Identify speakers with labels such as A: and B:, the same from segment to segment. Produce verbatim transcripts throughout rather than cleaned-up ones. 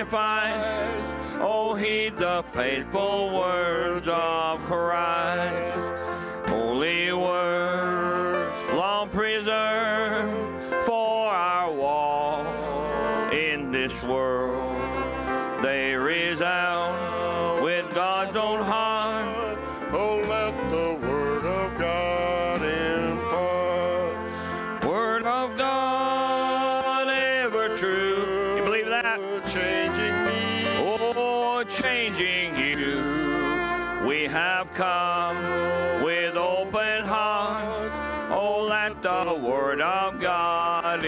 A: sacrifice. Oh, heed the faithful words of Christ. Holy words, long preserved for our walk in this world. They resound with God's own heart.
B: Oh, let the word of God impart.
A: Word of God, ever true. You believe that?
B: Changing me.
A: Oh, changing you. We have come with open hearts. Oh, let the word of God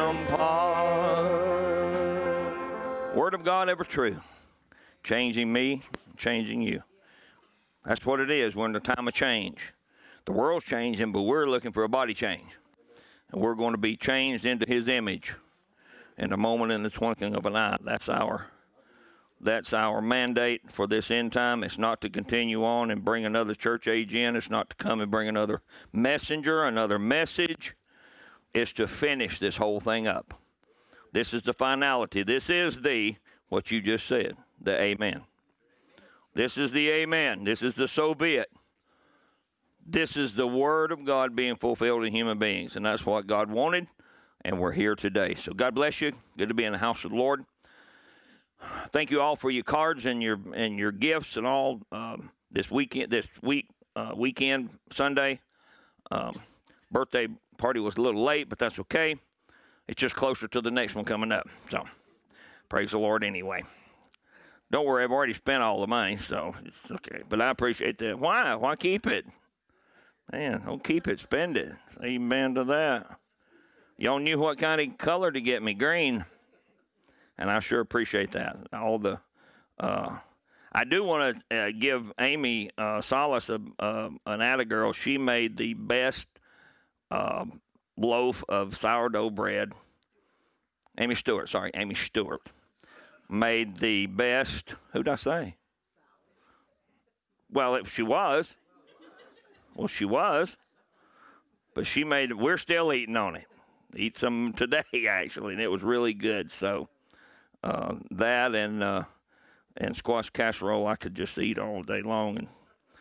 A: impart. Word of God, ever true. Changing me, changing you. That's what it is. We're in the time of change. The world's changing, but we're looking for a body change. And we're going to be changed into his image in a moment, in the twinkling of an eye. That's our, that's our mandate for this end time. It's not to continue on and bring another church age in. It's not to come and bring another messenger, another message. It's to finish this whole thing up. This is the finality. This is the, what you just said, the amen. This is the amen. This is the so be it. This is the word of God being fulfilled in human beings, and that's what God wanted, and we're here today. So God bless you. Good to be in the house of the Lord. Thank you all for your cards and your and your gifts and all um, this weekend. This week uh, weekend Sunday um, birthday party was a little late, but that's okay. It's just closer to the next one coming up. So praise the Lord anyway. Don't worry, I've already spent all the money, so it's okay. But I appreciate that. Why? Why keep it? Man, don't keep it. Spend it. Amen to that. Y'all knew what kind of color to get me. Green. And I sure appreciate that. All the, uh, I do want to uh, give Amy uh, Solace, a, uh, an atta girl. She made the best uh, loaf of sourdough bread. Amy Stewart, sorry, Amy Stewart. Made the best, who'd I say? Well, it, she was. Well, she was. But she made, we're still eating on it. Eat some today, actually, and it was really good. So uh, that and uh, and squash casserole, I could just eat all day long. And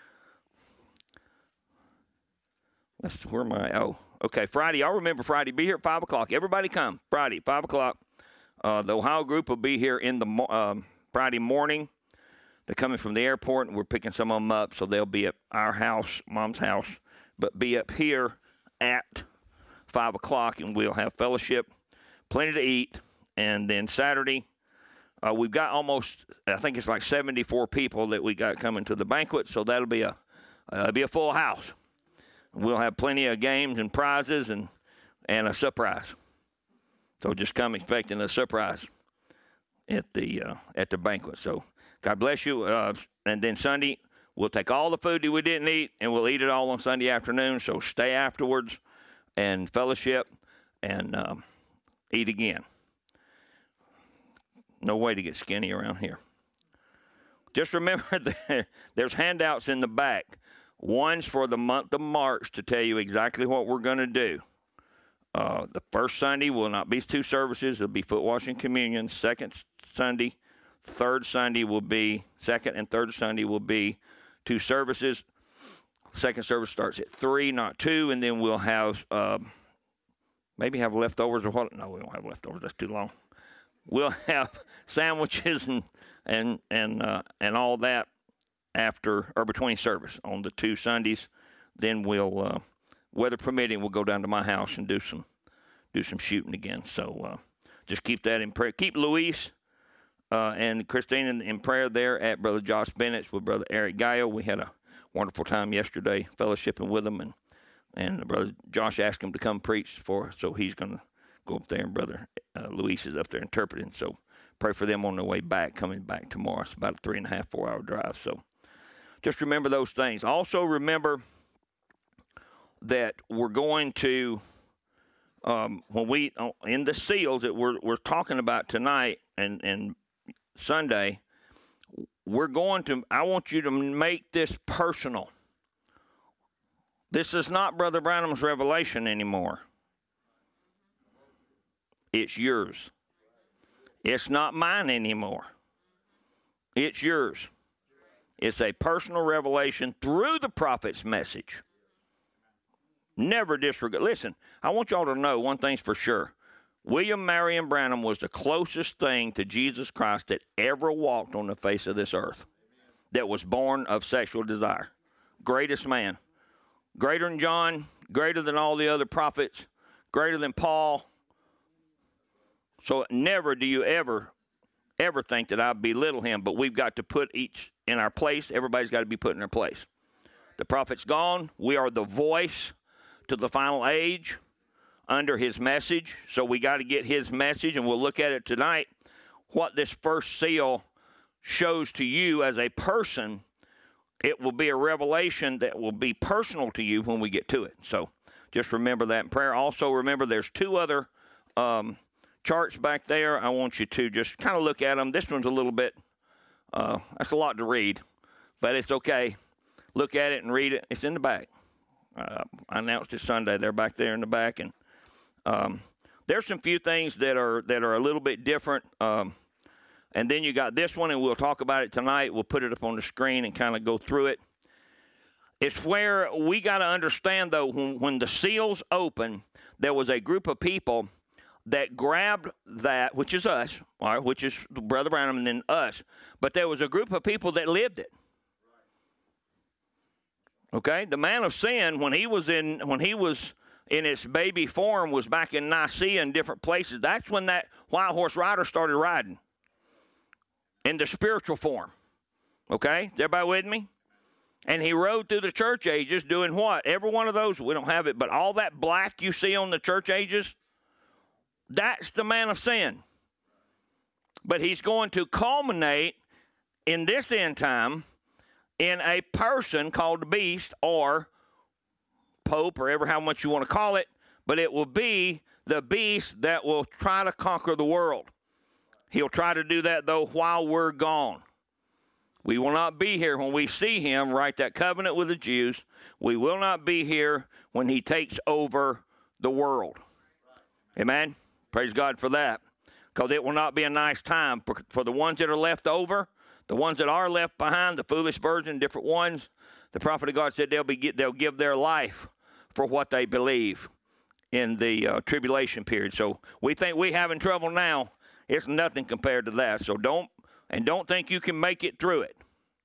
A: let's, where am I? Oh, okay, Friday. I'll remember Friday. Be here at five o'clock. Everybody come. Friday, five o'clock. Uh, the Ohio group will be here in the um, Friday morning. They're coming from the airport, and we're picking some of them up, so they'll be at our house, Mom's house, but be up here at five o'clock, and we'll have fellowship, plenty to eat. And then Saturday, uh, we've got almost, I think it's like seventy-four people that we got coming to the banquet, so that'll be a uh, be a full house. We'll have plenty of games and prizes and, and a surprise. So just come expecting a surprise at the uh, at the banquet. So God bless you. Uh, and then Sunday, we'll take all the food that we didn't eat, and we'll eat it all on Sunday afternoon. So stay afterwards and fellowship and um, eat again. No way to get skinny around here. Just remember that there's handouts in the back. One's for the month of March to tell you exactly what we're going to do. Uh, the first Sunday will not be two services. It'll be foot washing communion. Second Sunday, third Sunday will be, second and third Sunday will be two services. Second service starts at three, not two, and then we'll have, uh, maybe have leftovers or what? No, we don't have leftovers. That's too long. We'll have sandwiches and and and uh, and all that after or between service on the two Sundays. Then we'll. Uh, Weather permitting, we'll go down to my house and do some do some shooting again. So uh, just keep that in prayer. Keep Luis uh, and Christine in, in prayer there at Brother Josh Bennett's with Brother Eric Gallo. We had a wonderful time yesterday fellowshipping with them, and and Brother Josh asked him to come preach for us, so he's going to go up there, and Brother uh, Luis is up there interpreting. So pray for them on their way back, coming back tomorrow. It's about a three and a half, four hour drive. So just remember those things. Also remember that we're going to, um, when we, in the seals that we're we're talking about tonight and, and Sunday, we're going to, I want you to make this personal. This is not Brother Branham's revelation anymore. It's yours. It's not mine anymore. It's yours. It's a personal revelation through the prophet's message. Never disregard. Listen, I want y'all to know one thing's for sure. William Marion Branham was the closest thing to Jesus Christ that ever walked on the face of this earth, that was born of sexual desire. Greatest man. Greater than John, greater than all the other prophets, greater than Paul. So never do you ever, ever think that I belittle him, but we've got to put each in our place. Everybody's got to be put in their place. The prophet's gone. We are the voice to the final age under his message. So we got to get his message, and we'll look at it tonight, what this first seal shows to you as a person. It will be a revelation that will be personal to you when we get to it. So just remember that in prayer. Also remember there's two other um, charts back there. I want you to just kind of look at them. This one's a little bit, uh, that's a lot to read, but it's okay. Look at it and read it. It's in the back. Uh, I announced it Sunday. They're back there in the back, and um, there's some few things that are that are a little bit different. Um, and then you got this one, and we'll talk about it tonight. We'll put it up on the screen and kind of go through it. It's where we got to understand, though, when, when the seals open, there was a group of people that grabbed that, which is us, all right, which is Brother Branham and then us. But there was a group of people that lived it. Okay, the man of sin, when he was in when he was in its baby form, was back in Nicaea and different places. That's when that wild horse rider started riding in the spiritual form. Okay, is everybody with me? And he rode through the church ages doing what? Every one of those, we don't have it, but all that black you see on the church ages, that's the man of sin. But he's going to culminate in this end time in a person called the beast, or pope, or ever how much you want to call it, but it will be the beast that will try to conquer the world. He'll try to do that, though, while we're gone. We will not be here when we see him write that covenant with the Jews. We will not be here when he takes over the world. Amen? Praise God for that. Because it will not be a nice time for, for the ones that are left over. The ones that are left behind, the foolish virgin, different ones, the prophet of God said they'll be they'll give their life for what they believe in the uh, tribulation period. So we think we having trouble now. It's nothing compared to that. So don't and don't think you can make it through it.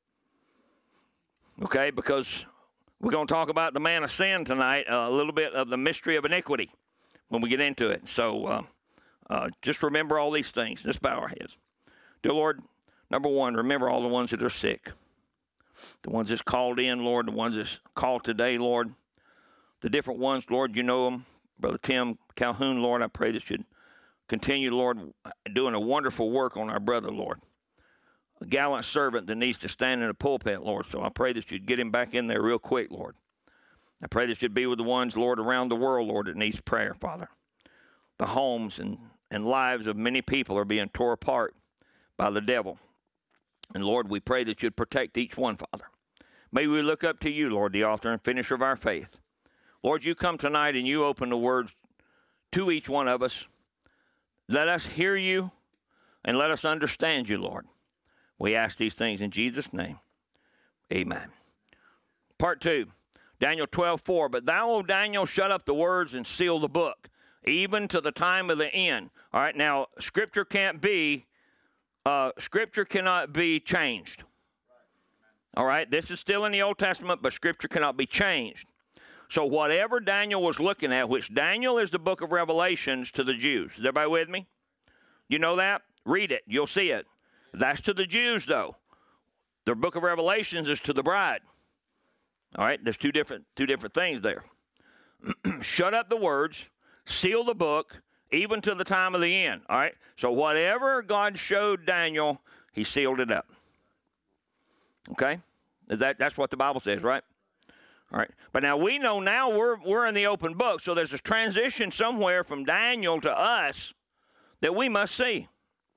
A: Okay, because we're going to talk about the man of sin tonight, uh, a little bit of the mystery of iniquity when we get into it. So uh, uh, just remember all these things. Just bow our heads. Dear Lord, number one, remember all the ones that are sick. The ones that's called in, Lord. The ones that's called today, Lord. The different ones, Lord, you know them. Brother Tim Calhoun, Lord, I pray that you'd continue, Lord, doing a wonderful work on our brother, Lord. A gallant servant that needs to stand in the pulpit, Lord. So I pray that you'd get him back in there real quick, Lord. I pray that you'd be with the ones, Lord, around the world, Lord, that needs prayer, Father. The homes and, and lives of many people are being torn apart by the devil. And, Lord, we pray that you'd protect each one, Father. May we look up to you, Lord, the author and finisher of our faith. Lord, you come tonight and you open the words to each one of us. Let us hear you and let us understand you, Lord. We ask these things in Jesus' name. Amen. Part two, Daniel twelve four. But thou, O Daniel, shut up the words and seal the book, even to the time of the end. All right, now, Scripture can't be Uh, Scripture cannot be changed. All right, this is still in the Old Testament, but Scripture cannot be changed. So whatever Daniel was looking at, which Daniel is the book of Revelations to the Jews. Is everybody with me? You know that? Read it. You'll see it. That's to the Jews, though. The book of Revelations is to the bride. All right, there's two different, two different things there. Shut up the words, seal the book, even to the time of the end, all right? So whatever God showed Daniel, he sealed it up. Okay? That, that's what the Bible says, right? All right. But now we know now we're, we're in the open book, so there's this transition somewhere from Daniel to us that we must see.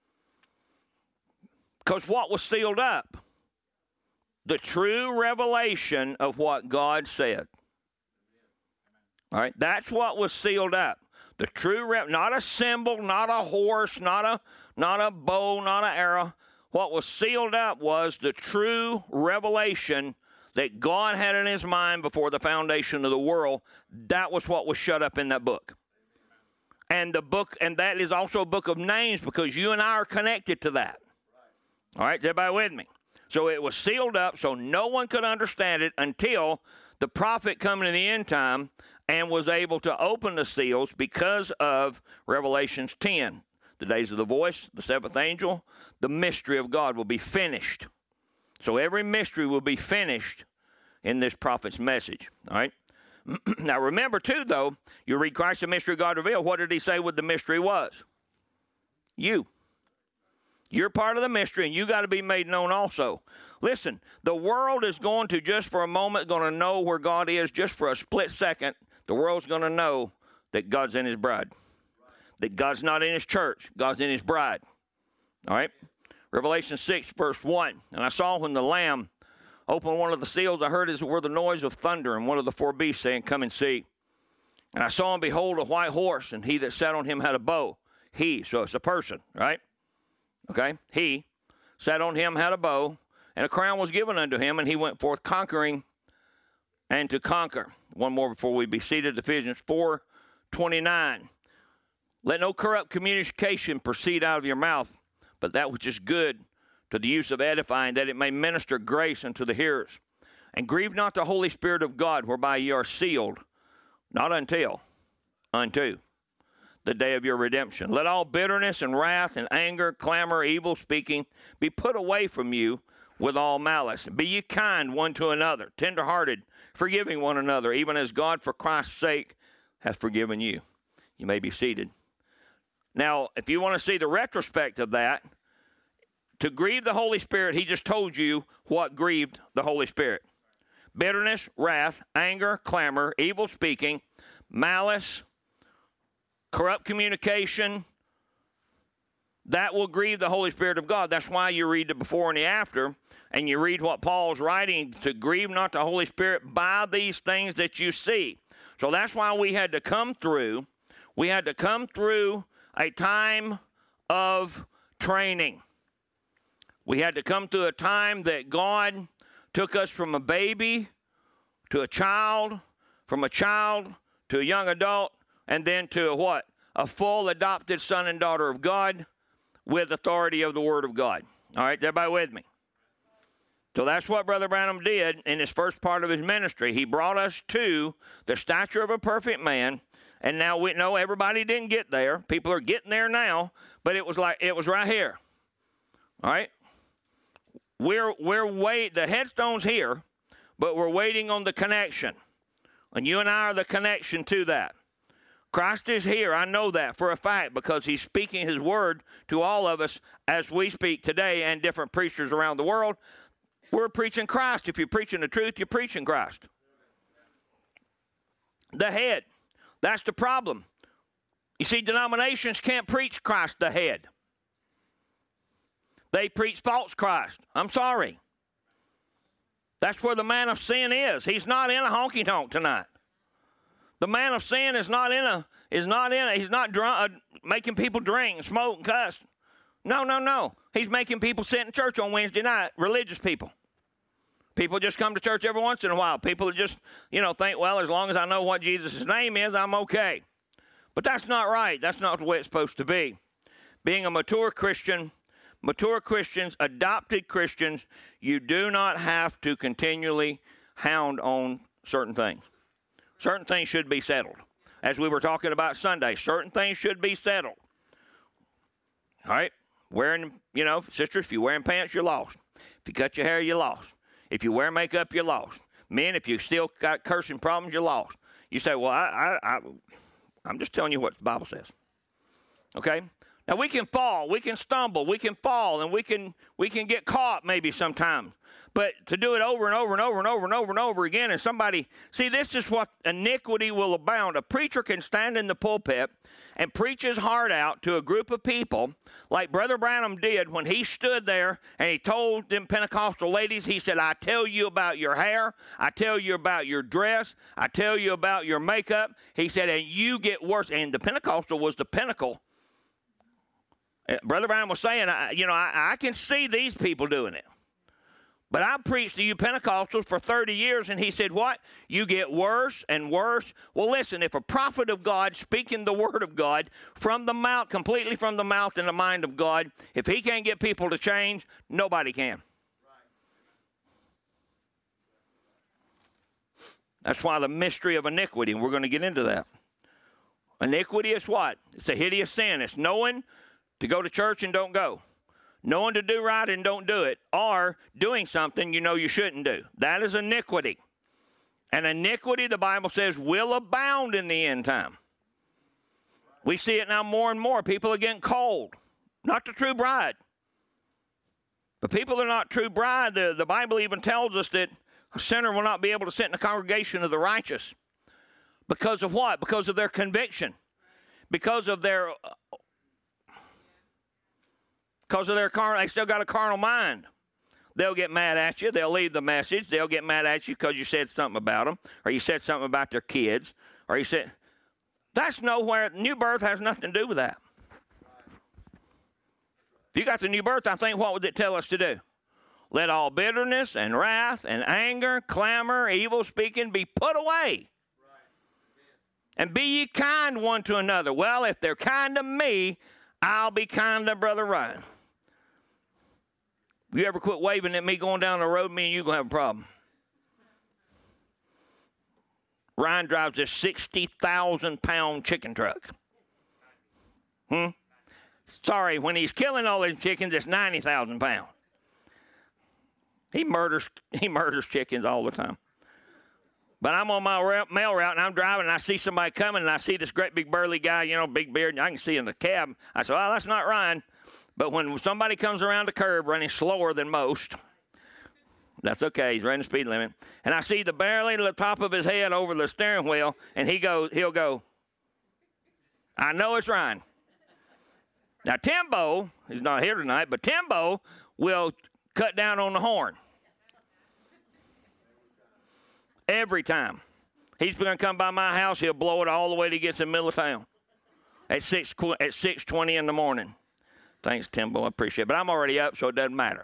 A: Because what was sealed up? The true revelation of what God said. All right? That's what was sealed up. The true, re- not a symbol, not a horse, not a, not a bow, not an arrow. What was sealed up was the true revelation that God had in his mind before the foundation of the world. That was what was shut up in that book. And the book, and that is also a book of names because you and I are connected to that. All right, is everybody with me? So it was sealed up so no one could understand it until the prophet coming in the end time and was able to open the seals because of Revelations ten. The days of the voice, the seventh angel, the mystery of God will be finished. So every mystery will be finished in this prophet's message. All right? Now remember too, though, you read Christ, the mystery of God revealed. What did he say what the mystery was? You. You're part of the mystery, and you got to be made known also. Listen, the world is going to, just for a moment, going to know where God is. Just for a split second, the world's going to know that God's in his bride. That God's not in his church. God's in his bride. All right? Revelation six, verse one. And I saw when the Lamb opened one of the seals, I heard as it were the noise of thunder, and one of the four beasts saying, Come and see. And I saw and behold a white horse, and he that sat on him had a bow. He, so it's a person, right? Okay? He sat on him, had a bow, and a crown was given unto him, and he went forth conquering and to conquer. One more before we be seated. Ephesians four twenty-nine. Let no corrupt communication proceed out of your mouth, but that which is good to the use of edifying, that it may minister grace unto the hearers. And grieve not the Holy Spirit of God, whereby ye are sealed, not until, unto the day of your redemption. Let all bitterness and wrath and anger, clamor, evil speaking be put away from you with all malice. Be ye kind one to another, tenderhearted, forgiving one another, even as God for Christ's sake hath forgiven you. You may be seated. Now, if you want to see the retrospect of that, to grieve the Holy Spirit, he just told you what grieved the Holy Spirit. Bitterness, wrath, anger, clamor, evil speaking, malice, corrupt communication, that will grieve the Holy Spirit of God. That's why you read the before and the after, and you read what Paul's writing, to grieve not the Holy Spirit by these things that you see. So that's why we had to come through, we had to come through a time of training. We had to come through a time that God took us from a baby to a child, from a child to a young adult, and then to a what? A full adopted son and daughter of God with authority of the Word of God. All right, everybody with me? So that's what Brother Branham did in his first part of his ministry. He brought us to the stature of a perfect man, and now we know everybody didn't get there. People are getting there now, but it was like it was right here. All right? We're we're wait the headstone's here, but we're waiting on the connection. And you and I are the connection to that. Christ is here. I know that for a fact because he's speaking his word to all of us as we speak today and different preachers around the world. We're preaching Christ. If you're preaching the truth, you're preaching Christ. The head. That's the problem. You see, denominations can't preach Christ the head. They preach false Christ. I'm sorry. That's where the man of sin is. He's not in a honky-tonk tonight. The man of sin is not in a, is not in a, he's not drunk, uh, making people drink, smoke, and cuss. No, no, no. He's making people sit in church on Wednesday night, religious people. People just come to church every once in a while. People just, you know, think, well, as long as I know what Jesus' name is, I'm okay. But that's not right. That's not the way it's supposed to be. Being a mature Christian, mature Christians, adopted Christians, you do not have to continually hound on certain things. Certain things should be settled. As we were talking about Sunday, certain things should be settled. All right? Wearing, you know, sisters, if you're wearing pants, you're lost. If you cut your hair, you're lost. If you wear makeup, you're lost. Men, if you still got cursing problems, you're lost. You say, well, I, I, I, I'm just telling you what the Bible says. Okay? Now, we can fall, we can stumble, we can fall, and we can we can get caught maybe sometimes. But to do it over and over and over and over and over and over again, and somebody, see, this is what iniquity will abound. A preacher can stand in the pulpit and preach his heart out to a group of people like Brother Branham did when he stood there and he told them Pentecostal ladies, he said, I tell you about your hair, I tell you about your dress, I tell you about your makeup. He said, and you get worse. And the Pentecostal was the pinnacle. Brother Branham was saying, I, you know, I, I can see these people doing it. But I preached to you Pentecostals for thirty years, and he said, what? You get worse and worse. Well, listen, if a prophet of God speaking the word of God from the mouth, completely from the mouth and the mind of God, if he can't get people to change, nobody can. That's why the mystery of iniquity, and we're going to get into that. Iniquity is what? It's a hideous sin. It's knowing to go to church and don't go. Knowing to do right and don't do it, or doing something you know you shouldn't do. That is iniquity. And iniquity, the Bible says, will abound in the end time. We see it now more and more. People are getting cold. Not the true bride. But people are not true bride. The, the Bible even tells us that a sinner will not be able to sit in the congregation of the righteous. Because of what? Because of their conviction. Because of their... Because of their carnal, they still got a carnal mind. They'll get mad at you. They'll leave the message. They'll get mad at you because you said something about them, or you said something about their kids, or you said, that's nowhere, new birth has nothing to do with that. If you got the new birth, I think, what would it tell us to do? Let all bitterness and wrath and anger, clamor, evil speaking be put away. And be ye kind one to another. Well, if they're kind to me, I'll be kind to Brother Ryan. You ever quit waving at me going down the road, me and you going to have a problem. Ryan drives this sixty thousand pound chicken truck. Hmm? Sorry, when he's killing all his chickens, it's ninety thousand pounds. He murders, he murders chickens all the time. But I'm on my route, mail route, and I'm driving, and I see somebody coming, and I see this great big burly guy, you know, big beard, and I can see in the cab. I said, well, that's not Ryan. But when somebody comes around the curb running slower than most, that's okay. He's running the speed limit. And I see the barely the top of his head over the steering wheel, and he goes, he'll go, I know it's Ryan. Now, Timbo, he's not here tonight, but Timbo will cut down on the horn. Every time. He's going to come by my house, he'll blow it all the way till he gets in the middle of town at six at six twenty in the morning. Thanks, Timbo. I appreciate it. But I'm already up, so it doesn't matter.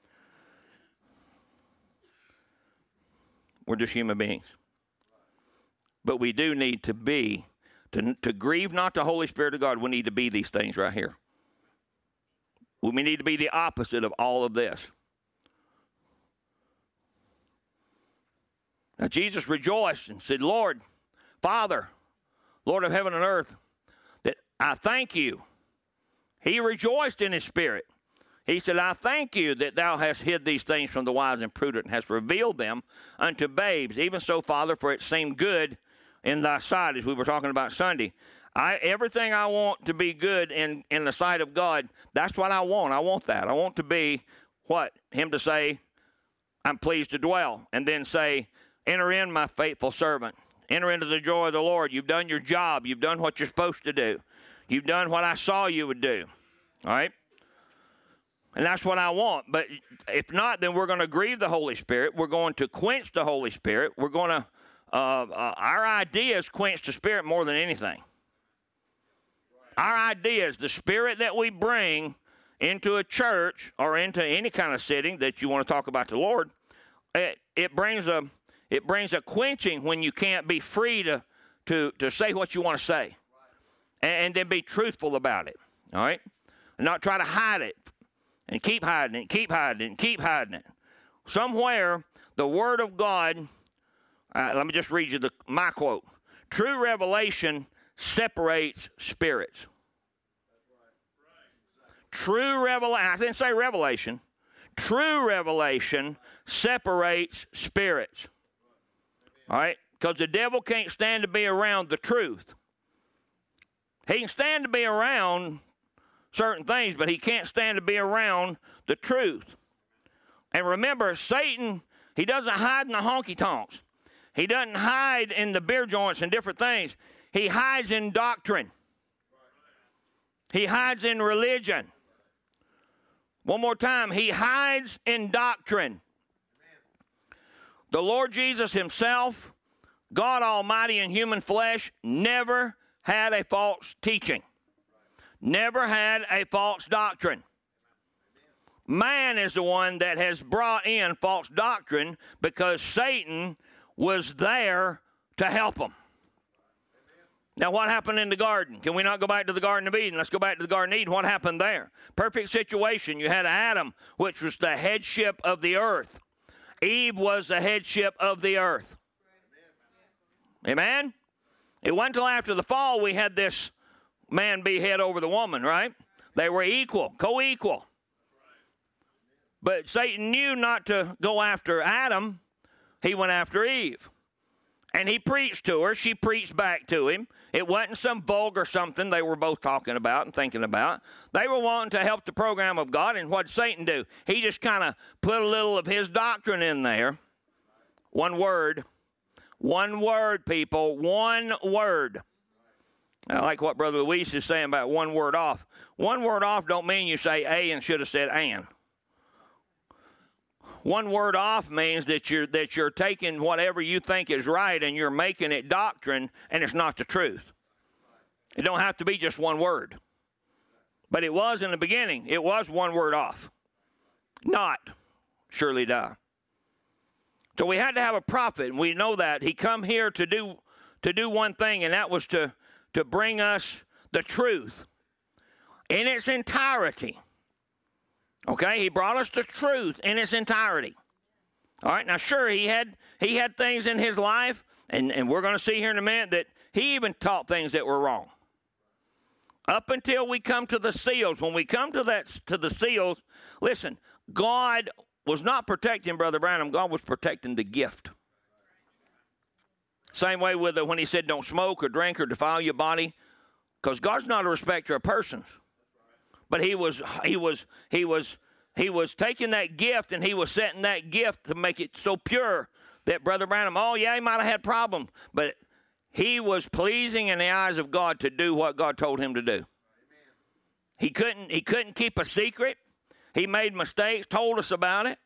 A: We're just human beings. But we do need to be, to, to grieve not the Holy Spirit of God, we need to be these things right here. We need to be the opposite of all of this. Now, Jesus rejoiced and said, Lord, Father, Lord of heaven and earth, that I thank you. He rejoiced in his spirit. He said, I thank you that thou hast hid these things from the wise and prudent and hast revealed them unto babes. Even so, Father, for it seemed good in thy sight, as we were talking about Sunday. I, everything I want to be good in, in the sight of God, that's what I want. I want that. I want to be, what? Him to say, I'm pleased to dwell. And then say, enter in, my faithful servant. Enter into the joy of the Lord. You've done your job. You've done what you're supposed to do. You've done what I saw you would do. All right? And that's what I want. But if not, then we're going to grieve the Holy Spirit. We're going to quench the Holy Spirit. We're going to, uh, uh, our ideas quench the Spirit more than anything. Our ideas, the Spirit that we bring into a church or into any kind of setting that you want to talk about the Lord, it, it brings a it brings a quenching when you can't be free to to to say what you want to say, and, and then be truthful about it. All right, and not try to hide it and keep hiding it, keep hiding it, and keep hiding it. Somewhere the Word of God. Uh, let me just read you the my quote. True revelation separates spirits. True revelation, I didn't say revelation. True revelation separates spirits. All right? Because the devil can't stand to be around the truth. He can stand to be around certain things, but he can't stand to be around the truth. And remember, Satan, he doesn't hide in the honky-tonks. He doesn't hide in the beer joints and different things. He hides in doctrine. He hides in religion. One more time, he hides in doctrine. The Lord Jesus himself, God Almighty in human flesh, never had a false teaching. Never had a false doctrine. Man is the one that has brought in false doctrine because Satan was there to help him. Now, what happened in the garden? Can we not go back to the Garden of Eden? Let's go back to the Garden of Eden. What happened there? Perfect situation. You had Adam, which was the headship of the earth. Eve was the headship of the earth. Amen? It wasn't until after the fall we had this man be head over the woman, right? They were equal, co-equal. But Satan knew not to go after Adam. He went after Eve. And he preached to her. She preached back to him. It wasn't some vulgar something they were both talking about and thinking about. They were wanting to help the program of God. And what did Satan do? He just kind of put a little of his doctrine in there. One word. One word, people. One word. I like what Brother Luis is saying about one word off. One word off don't mean you say a and should have said and. One word off means that you're that you're taking whatever you think is right and you're making it doctrine, and it's not the truth. It don't have to be just one word. But it was in the beginning. It was one word off. Not surely die. So we had to have a prophet, and we know that. He come here to do to do one thing, and that was to, to bring us the truth in its entirety. Okay, he brought us the truth in its entirety. All right, now sure, he had he had things in his life, and, and we're going to see here in a minute that he even taught things that were wrong. Up until we come to the seals, when we come to that to the seals, listen, God was not protecting Brother Branham. God was protecting the gift. Same way with the, when he said don't smoke or drink or defile your body, because God's not a respecter of persons. But he was he was he was he was taking that gift and he was setting that gift to make it so pure that Brother Branham, oh yeah, he might have had problems, but he was pleasing in the eyes of God to do what God told him to do. Amen. He couldn't he couldn't keep a secret. He made mistakes, told us about it.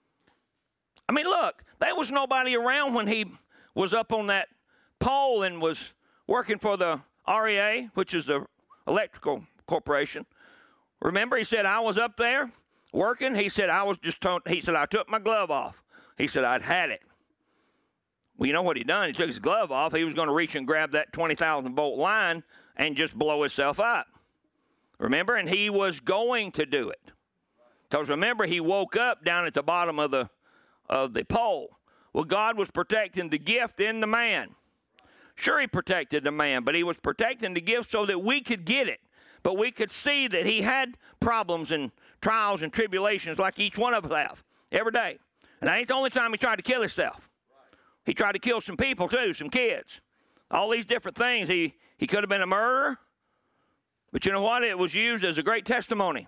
A: I mean, look, there was nobody around when he was up on that pole and was working for the R E A, which is the electrical corporation. Remember, he said, I was up there working. He said, I was just told, he said, I took my glove off. He said, I'd had it. Well, you know what he done? He took his glove off. He was going to reach and grab that twenty thousand volt line and just blow himself up. Remember? And he was going to do it. Because remember, he woke up down at the bottom of the, of the pole. Well, God was protecting the gift in the man. Sure, he protected the man, but he was protecting the gift so that we could get it. But we could see that he had problems and trials and tribulations like each one of us have every day. And that ain't the only time he tried to kill himself. He tried to kill some people too, some kids. All these different things. He, he could have been a murderer. But you know what? It was used as a great testimony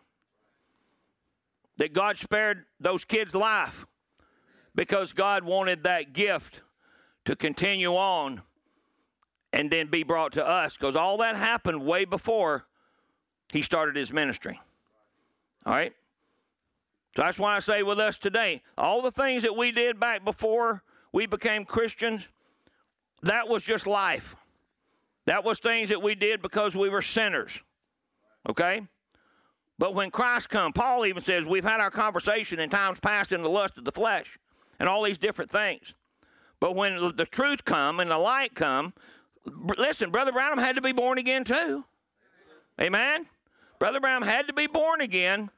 A: that God spared those kids' life because God wanted that gift to continue on and then be brought to us. Because all that happened way before he started his ministry. All right? So that's why I say with us today, all the things that we did back before we became Christians, that was just life. That was things that we did because we were sinners. Okay? But when Christ come, Paul even says we've had our conversation in times past in the lust of the flesh and all these different things. But when the truth come and the light come, listen, Brother Branham had to be born again too. Amen? Brother Branham had to be born again.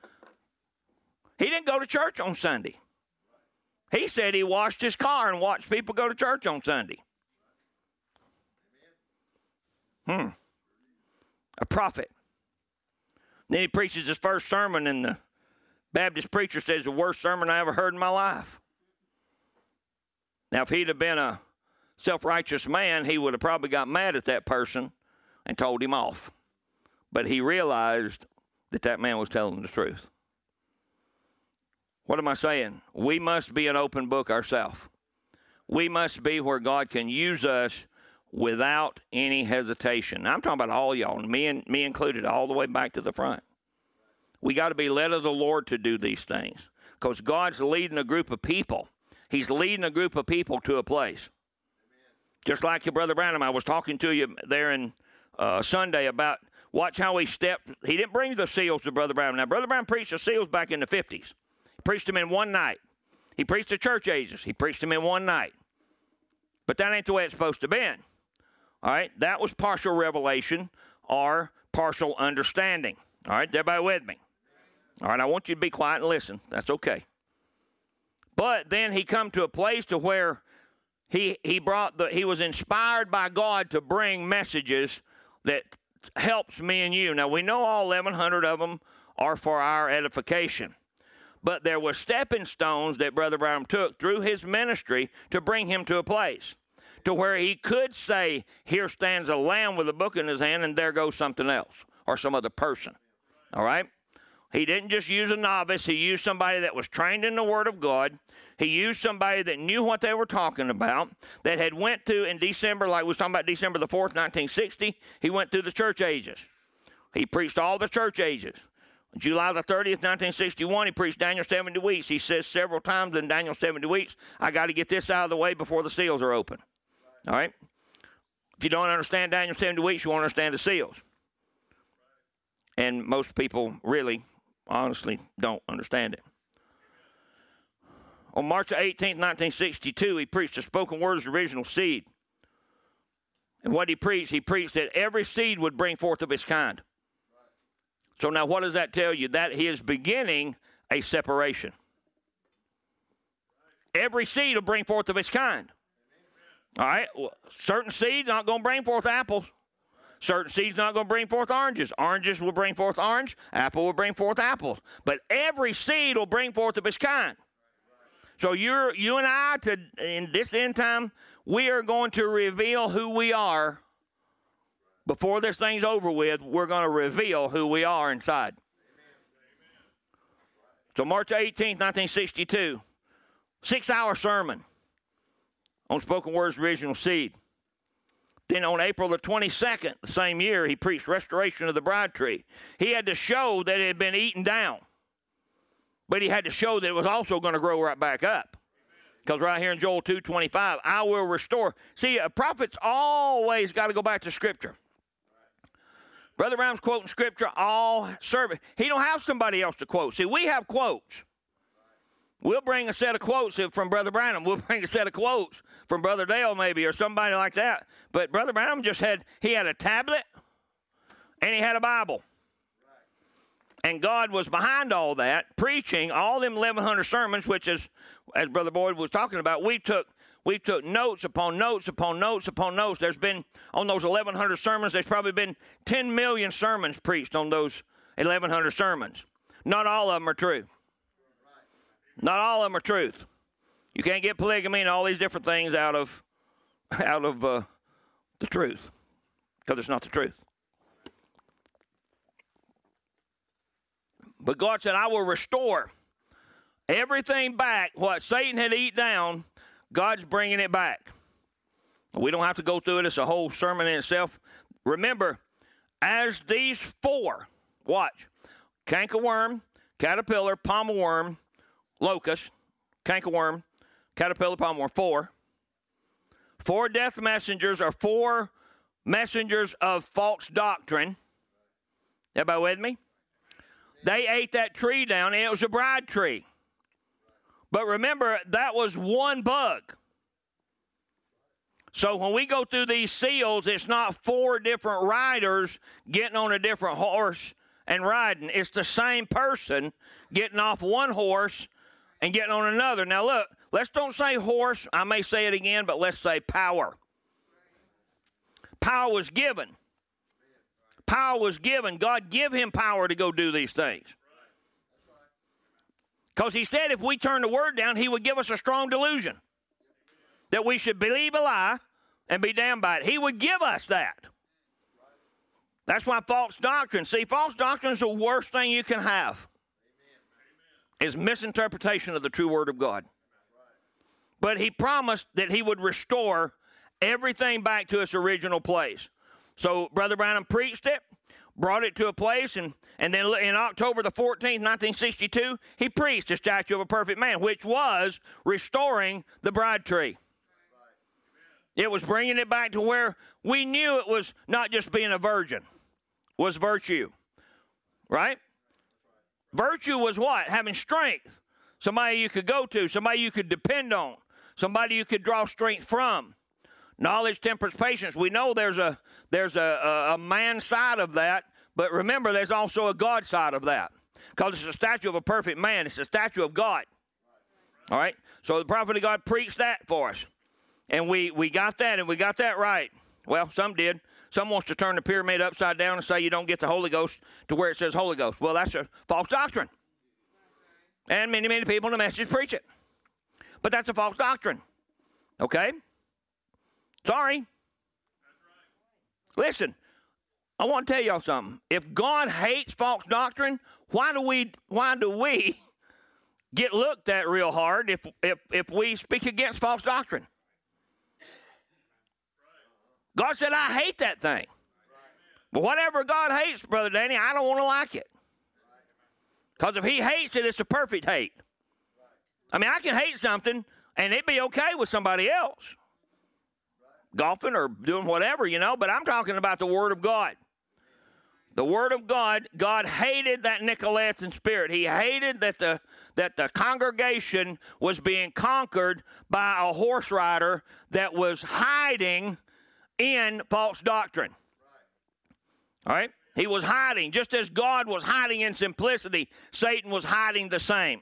A: He didn't go to church on Sunday. He said he washed his car and watched people go to church on Sunday. Hmm. A prophet. Then he preaches his first sermon, and the Baptist preacher says, the worst sermon I ever heard in my life. Now, if he'd have been a self-righteous man, he would have probably got mad at that person and told him off. But he realized that that man was telling the truth. What am I saying? We must be an open book ourselves. We must be where God can use us without any hesitation. I'm talking about all y'all, me and me included, all the way back to the front. We got to be led of the Lord to do these things because God's leading a group of people. He's leading a group of people to a place. Just like your Brother Branham, I was talking to you there in uh, Sunday about watch how he stepped. He didn't bring the seals to Brother Branham. Now, Brother Branham preached the seals back in the fifties. He preached them in one night. He preached the church ages. He preached them in one night. But that ain't the way it's supposed to be. All right? That was partial revelation or partial understanding. All right? Everybody with me? All right? I want you to be quiet and listen. That's okay. But then he come to a place to where he he brought the he was inspired by God to bring messages that helps me and you. Now, we know all eleven hundred of them are for our edification. But there were stepping stones that Brother Branham took through his ministry to bring him to a place to where he could say, here stands a lamb with a book in his hand, and there goes something else or some other person. All right? He didn't just use a novice. He used somebody that was trained in the Word of God. He used somebody that knew what they were talking about, that had went through in December, like we was talking about December the fourth, nineteen sixty, he went through the church ages. He preached all the church ages. July the thirtieth, nineteen sixty-one, he preached Daniel seventy weeks. He says several times in Daniel seventy weeks, I got to get this out of the way before the seals are open. All right? If you don't understand Daniel seventy weeks, you won't understand the seals. And most people really, honestly, don't understand it. On March eighteenth, nineteen sixty-two, he preached the spoken word as original seed. And what he preached, he preached that every seed would bring forth of its kind. So now what does that tell you? That he is beginning a separation. Every seed will bring forth of its kind. All right? Well, certain seeds not going to bring forth apples. Certain seeds not going to bring forth oranges. Oranges will bring forth orange. Apple will bring forth apples. But every seed will bring forth of its kind. So you're, you and I, to, in this end time, we are going to reveal who we are. Before this thing's over with, we're going to reveal who we are inside. So March eighteenth, nineteen sixty-two, six-hour sermon on spoken words, original seed. Then on April the twenty-second, the same year, he preached restoration of the bride tree. He had to show that it had been eaten down. But he had to show that it was also going to grow right back up. Because right here in Joel two twenty-five, I will restore. See, a prophet's always got to go back to Scripture. Brother Brown's quoting Scripture all service. He don't have somebody else to quote. See, we have quotes. We'll bring a set of quotes from Brother Branham. We'll bring a set of quotes from Brother Dale maybe or somebody like that. But Brother Branham just had, he had a tablet and he had a Bible. And God was behind all that, preaching all them eleven hundred sermons, which is, as Brother Boyd was talking about, we took we took notes upon notes upon notes upon notes. There's been, on those eleven hundred sermons, there's probably been ten million sermons preached on those eleven hundred sermons. Not all of them are true. Not all of them are truth. You can't get polygamy and all these different things out of, out of uh, the truth, because it's not the truth. But God said, I will restore everything back. What Satan had eaten down, God's bringing it back. We don't have to go through it. It's a whole sermon in itself. Remember, as these four, watch, cankerworm, caterpillar, palmer worm, locust, cankerworm, caterpillar, palmer worm, four. Four death messengers are four messengers of false doctrine. Everybody with me? They ate that tree down, and it was a bride tree. But remember, that was one bug. So when we go through these seals, it's not four different riders getting on a different horse and riding. It's the same person getting off one horse and getting on another. Now look, let's don't say horse. I may say it again, but let's say power. Power was given. Power was given. God give him power to go do these things. Because he said if we turn the word down, he would give us a strong delusion that we should believe a lie and be damned by it. He would give us that. That's why false doctrine, see, false doctrine is the worst thing you can have. Is misinterpretation of the true word of God. But he promised that he would restore everything back to its original place. So Brother Branham preached it, brought it to a place, and, and then in October the fourteenth, nineteen sixty-two, he preached the statue of a perfect man, which was restoring the bride tree. It was bringing it back to where we knew it was not just being a virgin, was virtue, right? Virtue was what? Having strength. Somebody you could go to, somebody you could depend on, somebody you could draw strength from. Knowledge, temperance, patience. We know there's a there's a, a, a man side of that, but remember there's also a God side of that. Because it's a statue of a perfect man. It's a statue of God. All right? So the prophet of God preached that for us. And we, we got that, and we got that right. Well, some did. Some wants to turn the pyramid upside down and say you don't get the Holy Ghost to where it says Holy Ghost. Well, that's a false doctrine. And many, many people in the message preach it. But that's a false doctrine. Okay? Sorry. Listen, I want to tell y'all something. If God hates false doctrine, why do we why do we get looked at real hard if if if we speak against false doctrine? God said, I hate that thing. But whatever God hates, Brother Danny, I don't want to like it. Because if he hates it, it's a perfect hate. I mean, I can hate something, and it'd be okay with somebody else. Golfing or doing whatever, you know, but I'm talking about the Word of God. The Word of God, God hated that Nicolaitans spirit. He hated that the that the congregation was being conquered by a horse rider that was hiding in false doctrine. All right? He was hiding. Just as God was hiding in simplicity, Satan was hiding the same.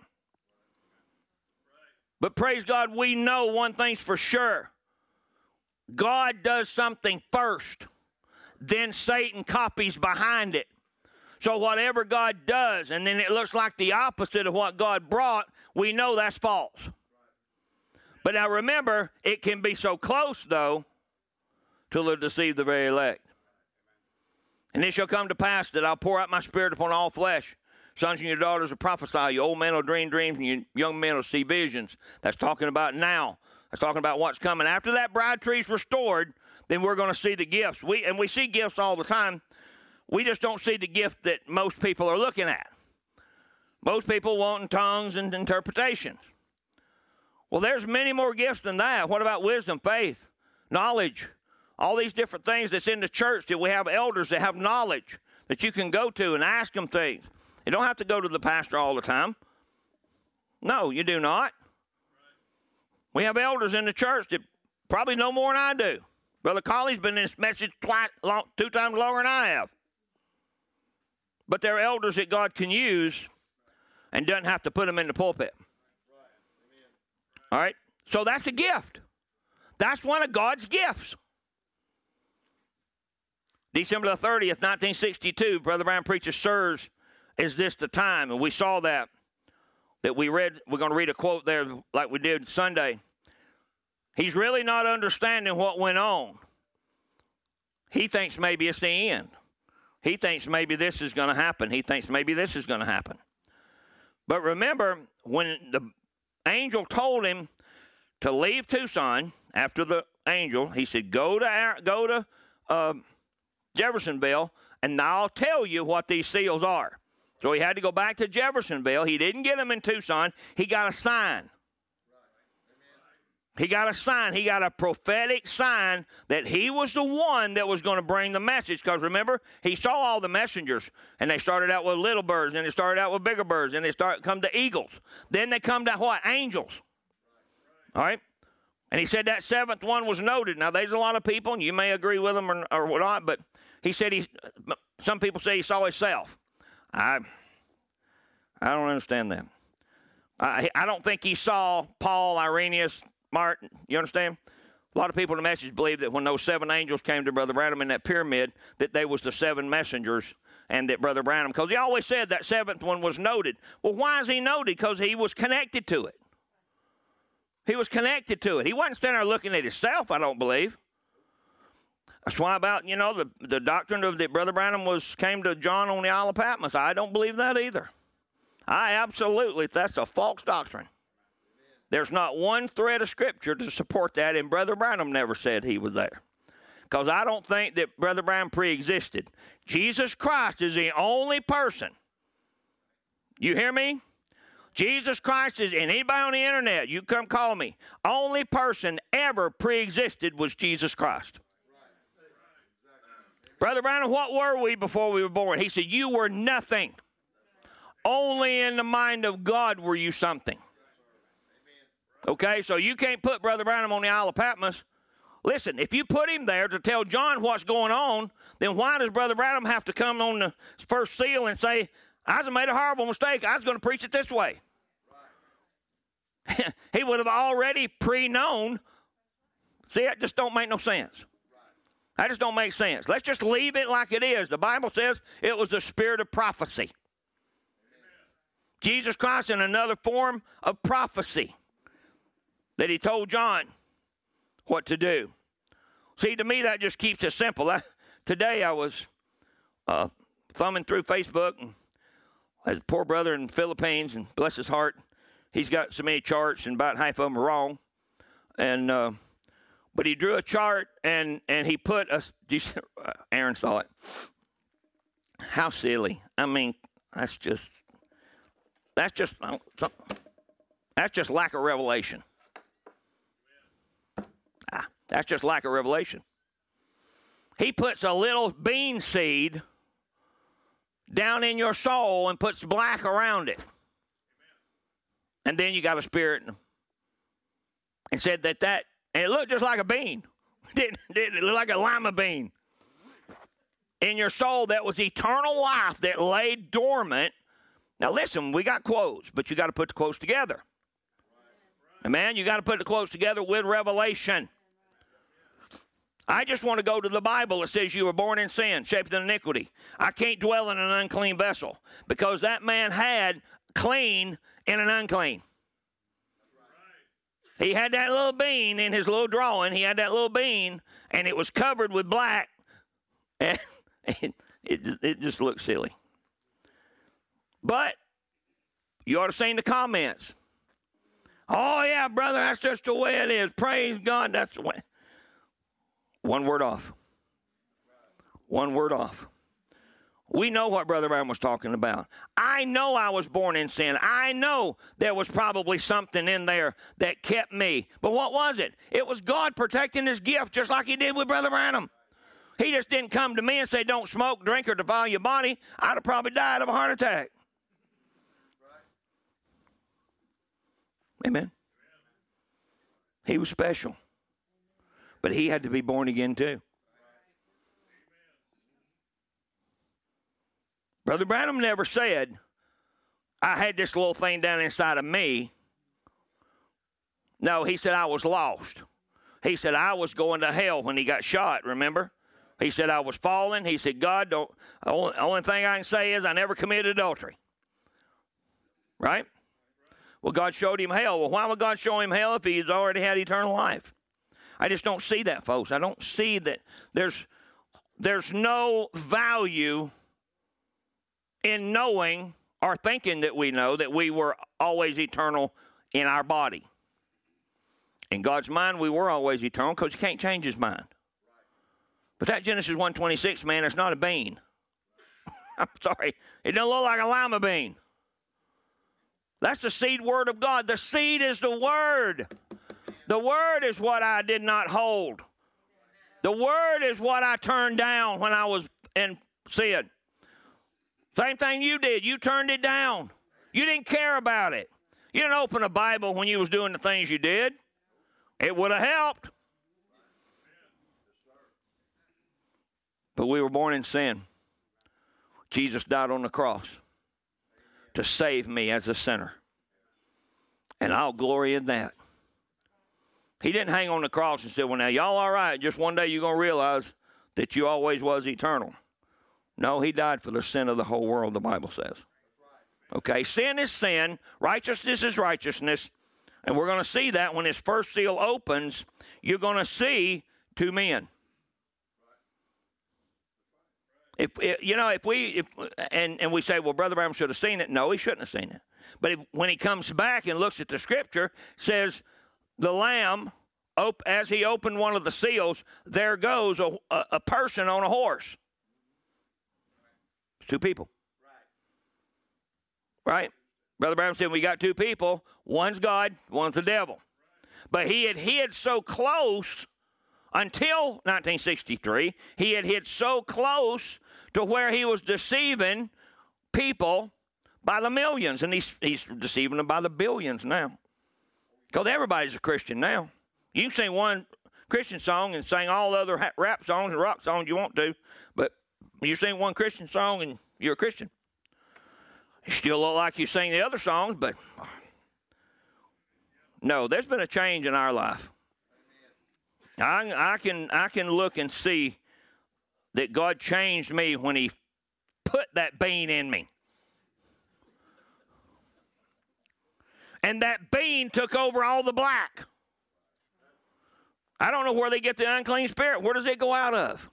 A: But praise God, we know one thing's for sure. God does something first, then Satan copies behind it. So whatever God does, and then it looks like the opposite of what God brought, we know that's false. But now remember, it can be so close, though, till it deceive the very elect. And it shall come to pass that I'll pour out my spirit upon all flesh. Sons and your daughters will prophesy. Your old men will dream dreams, and your young men will see visions. That's talking about now. That's talking about what's coming. After that bride tree's restored, then we're going to see the gifts. We And we see gifts all the time. We just don't see the gift that most people are looking at. Most people want tongues and interpretations. Well, there's many more gifts than that. What about wisdom, faith, knowledge? All these different things that's in the church that we have elders that have knowledge that you can go to and ask them things. You don't have to go to the pastor all the time. No, you do not. We have elders in the church that probably know more than I do. Brother Colley's been in this message twice, long, two times longer than I have. But they're elders that God can use and doesn't have to put them in the pulpit. All right? So that's a gift. That's one of God's gifts. December the thirtieth, nineteen sixty-two, Brother Brown preaches, Sirs, is this the time? And we saw that, that we read, we're going to read a quote there like we did Sunday. He's really not understanding what went on. He thinks maybe it's the end. He thinks maybe this is going to happen. He thinks maybe this is going to happen. But remember, when the angel told him to leave Tucson, after the angel, he said, go to, go to uh, Jeffersonville, and I'll tell you what these seals are. So he had to go back to Jeffersonville. He didn't get them in Tucson. He got a sign. He got a sign. He got a prophetic sign that he was the one that was going to bring the message. Because remember, he saw all the messengers, and they started out with little birds, and they started out with bigger birds, and they start come to eagles. Then they come to what? Angels. All right? And he said that seventh one was noted. Now, there's a lot of people, and you may agree with them or, or not, but he said he. Some people say he saw himself. I, I don't understand that. I, I don't think he saw Paul, Irenaeus, Martin. You understand? A lot of people in the message believe that when those seven angels came to Brother Branham in that pyramid, that they was the seven messengers, and that Brother Branham, because he always said that seventh one was noted. Well, why is he noted? Because he was connected to it. He was connected to it. He wasn't standing there looking at himself, I don't believe. That's why about, you know, the, the doctrine of that Brother Branham was came to John on the Isle of Patmos. I don't believe that either. I absolutely, that's a false doctrine. There's not one thread of Scripture to support that, and Brother Branham never said he was there. Because I don't think that Brother Branham pre-existed. Jesus Christ is the only person. You hear me? Jesus Christ is, and anybody on the internet, you come call me, only person ever pre-existed was Jesus Christ. Brother Branham, what were we before we were born? He said, you were nothing. Only in the mind of God were you something. Okay, so you can't put Brother Branham on the Isle of Patmos. Listen, if you put him there to tell John what's going on, then why does Brother Branham have to come on the first seal and say, I just made a horrible mistake, I was going to preach it this way? Right. He would have already pre-known. See, that just don't make no sense. That just don't make sense. Let's just leave it like it is. The Bible says it was the spirit of prophecy. Amen. Jesus Christ in another form of prophecy that he told John what to do. See, to me, that just keeps it simple. I, today I was uh, thumbing through Facebook, and as a poor brother in the Philippines, and bless his heart, he's got so many charts, and about half of them are wrong. And uh, but he drew a chart, and, and he put a, Aaron saw it. How silly. I mean, that's just, that's just, that's just lack of revelation. Ah, that's just lack of revelation. He puts a little bean seed down in your soul and puts black around it. And then you got a spirit. And said that that, and it looked just like a bean. Didn't, didn't it look like a lima bean? In your soul, that was eternal life that lay dormant. Now listen, we got quotes, but you got to put the quotes together. Amen? You got to put the quotes together with revelation. I just want to go to the Bible that says you were born in sin, shaped in iniquity. I can't dwell in an unclean vessel because that man had clean in an unclean. He had that little bean in his little drawing. He had that little bean, and it was covered with black, and it, it, it just looked silly. But you ought to see in the comments, oh, yeah, brother, that's just the way it is. Praise God, that's the way. One word off. One word off. We know what Brother Branham was talking about. I know I was born in sin. I know there was probably something in there that kept me. But what was it? It was God protecting his gift just like he did with Brother Branham. He just didn't come to me and say, don't smoke, drink, or defile your body. I'd have probably died of a heart attack. Amen. He was special. But he had to be born again too. Brother Branham never said, I had this little thing down inside of me. No, he said I was lost. He said I was going to hell when he got shot, remember? He said I was falling. He said, God, don't, the only, only thing I can say is I never committed adultery. Right? Well, God showed him hell. Well, why would God show him hell if he's already had eternal life? I just don't see that, folks. I don't see that there's, there's no value in knowing or thinking that we know that we were always eternal in our body. In God's mind, we were always eternal because he can't change his mind. But that Genesis one twenty-six, man, it's not a bean. I'm sorry. It doesn't look like a lima bean. That's the seed word of God. The seed is the word. The word is what I did not hold. The word is what I turned down when I was in sin. Same thing you did. You turned it down. You didn't care about it. You didn't open a Bible when you was doing the things you did. It would have helped. But we were born in sin. Jesus died on the cross to save me as a sinner. And I'll glory in that. He didn't hang on the cross and say, well, now, y'all all right. Just one day you're going to realize that you always was eternal. No, he died for the sin of the whole world, the Bible says. Okay, sin is sin. Righteousness is righteousness. And we're going to see that when his first seal opens, you're going to see two men. If, if you know, if we if and and we say, well, Brother Branham should have seen it. No, he shouldn't have seen it. But if, when he comes back and looks at the Scripture, says the Lamb, op, as he opened one of the seals, there goes a, a, a person on a horse. Two people. Right? Brother Branham said we got two people. One's God, one's the devil. But he had hid so close until nineteen sixty-three. He had hid so close to where he was deceiving people by the millions. And he's, he's deceiving them by the billions now. Because everybody's a Christian now. You can sing one Christian song and sing all the other rap songs and rock songs you want to. But you sing one Christian song and you're a Christian. You still look like you sing the other songs, but no, there's been a change in our life. I, I can I can look and see that God changed me when he put that bean in me. And that bean took over all the black. I don't know where they get the unclean spirit. Where does it go out of?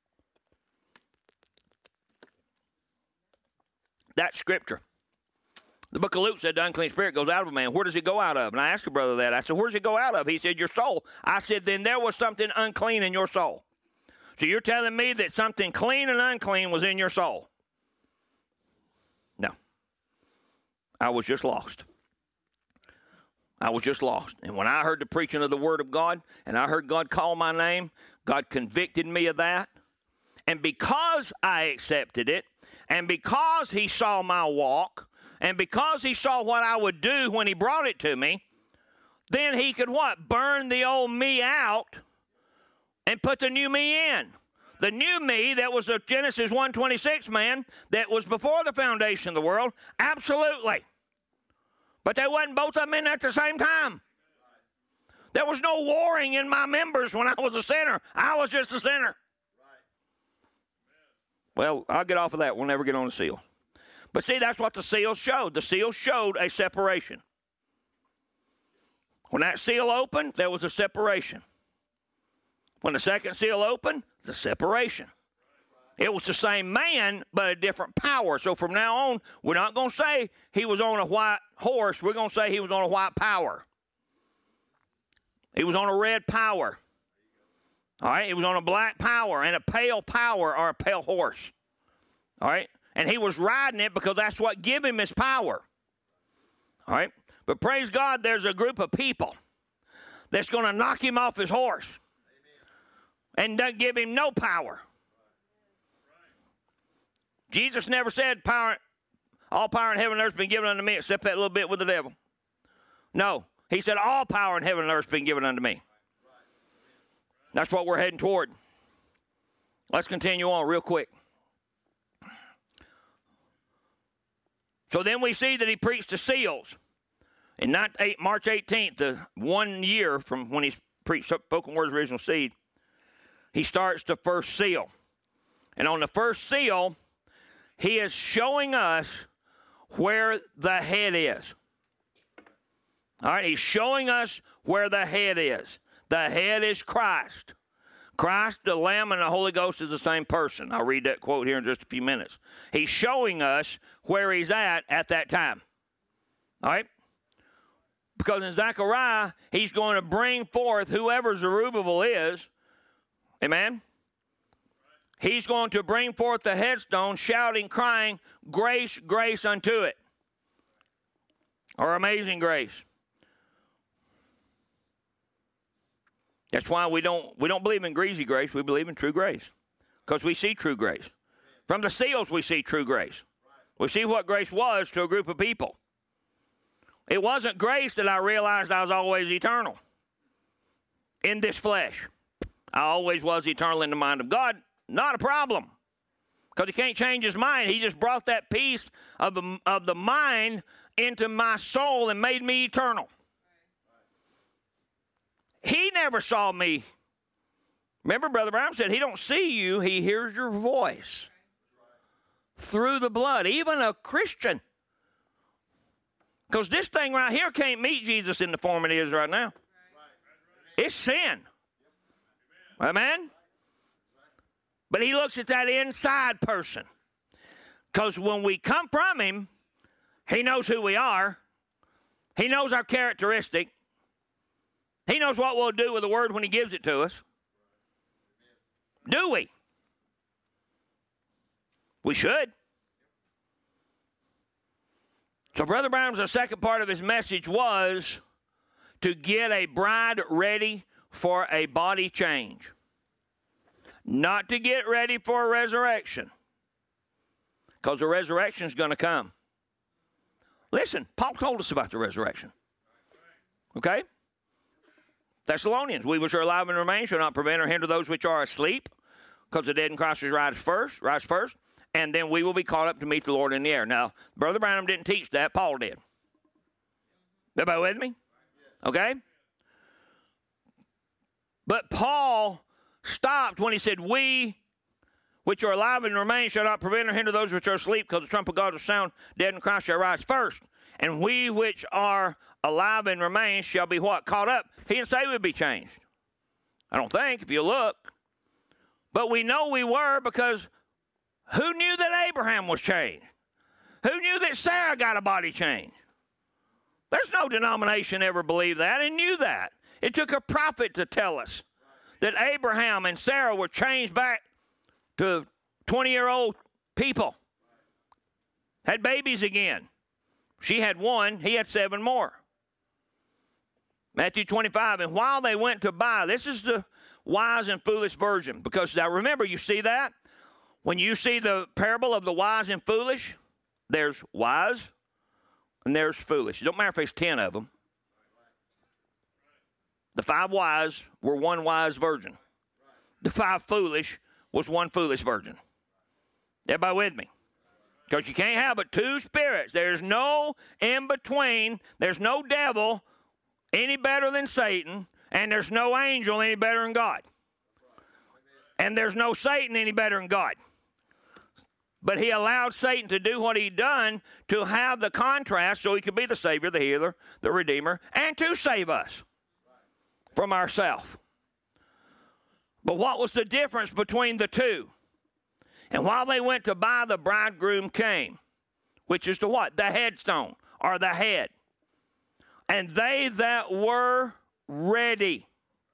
A: That's Scripture. The book of Luke said the unclean spirit goes out of a man. Where does it go out of? And I asked a brother that. I said, where does it go out of? He said, your soul. I said, then there was something unclean in your soul. So you're telling me that something clean and unclean was in your soul? No. I was just lost. I was just lost. And when I heard the preaching of the Word of God, and I heard God call my name, God convicted me of that. And because I accepted it, and because he saw my walk, and because he saw what I would do when he brought it to me, then he could what? Burn the old me out and put the new me in. The new me that was a Genesis one twenty-six man that was before the foundation of the world, absolutely. But they wasn't both of them in at the same time. There was no warring in my members when I was a sinner. I was just a sinner. Well, I'll get off of that. We'll never get on the seal. But see, that's what the seal showed. The seal showed a separation. When that seal opened, there was a separation. When the second seal opened, the separation. It was the same man, but a different power. So from now on, we're not going to say he was on a white horse. We're going to say he was on a white power. He was on a red power. All right? He was on a black power and a pale power or a pale horse. All right? And he was riding it because that's what gave him his power. All right? But praise God, there's a group of people that's going to knock him off his horse. Amen. And doesn't give him no power. Jesus never said, "Power, all power in heaven and earth has been given unto me," except that little bit with the devil. No. He said, all power in heaven and earth has been given unto me. That's what we're heading toward. Let's continue on real quick. So then we see that he preached to seals. In March eighteenth, the one year from when he preached Spoken Word's original seed, he starts the first seal. And on the first seal, he is showing us where the head is. All right, he's showing us where the head is. The head is Christ. Christ, the Lamb, and the Holy Ghost is the same person. I'll read that quote here in just a few minutes. He's showing us where he's at at that time. All right? Because in Zechariah, he's going to bring forth whoever Zerubbabel is. Amen? He's going to bring forth the headstone, shouting, crying, grace, grace unto it. Or amazing grace. That's why we don't we don't believe in greasy grace. We believe in true grace. Because we see true grace. From the seals, we see true grace. We see what grace was to a group of people. It wasn't grace that I realized I was always eternal in this flesh. I always was eternal in the mind of God. Not a problem. Because he can't change his mind. He just brought that piece of the, of the mind into my soul and made me eternal. He never saw me. Remember, Brother Brown said, he don't see you, he hears your voice through the blood. Even a Christian. Because this thing right here can't meet Jesus in the form it is right now. It's sin. Amen? But he looks at that inside person. Because when we come from him, he knows who we are. He knows our characteristic. He knows what we'll do with the word when he gives it to us. Do we? We should. So Brother Branham's the second part of his message was to get a bride ready for a body change. Not to get ready for a resurrection. Because the resurrection is going to come. Listen, Paul told us about the resurrection. Okay? Thessalonians, we which are alive and remain shall not prevent or hinder those which are asleep, because the dead in Christ will rise first, rise first, and then we will be caught up to meet the Lord in the air. Now, Brother Branham didn't teach that. Paul did. Everybody with me? Okay? But Paul stopped when he said, we which are alive and remain shall not prevent or hinder those which are asleep, because the trumpet of God will sound, dead in Christ shall rise first. And we which are alive and remain shall be what? Caught up. He didn't say we'd be changed. I don't think, if you look. But we know we were, because who knew that Abraham was changed? Who knew that Sarah got a body change? There's no denomination ever believed that and knew that. It took a prophet to tell us that Abraham and Sarah were changed back to twenty-year-old people. Had babies again. She had one, he had seven more. Matthew twenty-five, and while they went to buy, this is the wise and foolish version, because now remember, you see that? When you see the parable of the wise and foolish, there's wise and there's foolish. It don't matter if there's ten of them. The five wise were one wise virgin. The five foolish was one foolish virgin. Everybody with me? Because you can't have but two spirits. There's no in between. There's no devil any better than Satan, and there's no angel any better than God. And there's no Satan any better than God. But he allowed Satan to do what he done to have the contrast so he could be the Savior, the healer, the Redeemer, and to save us from ourselves. But what was the difference between the two? And while they went to buy, the bridegroom came, which is the what? The headstone, or the head. And they that were ready,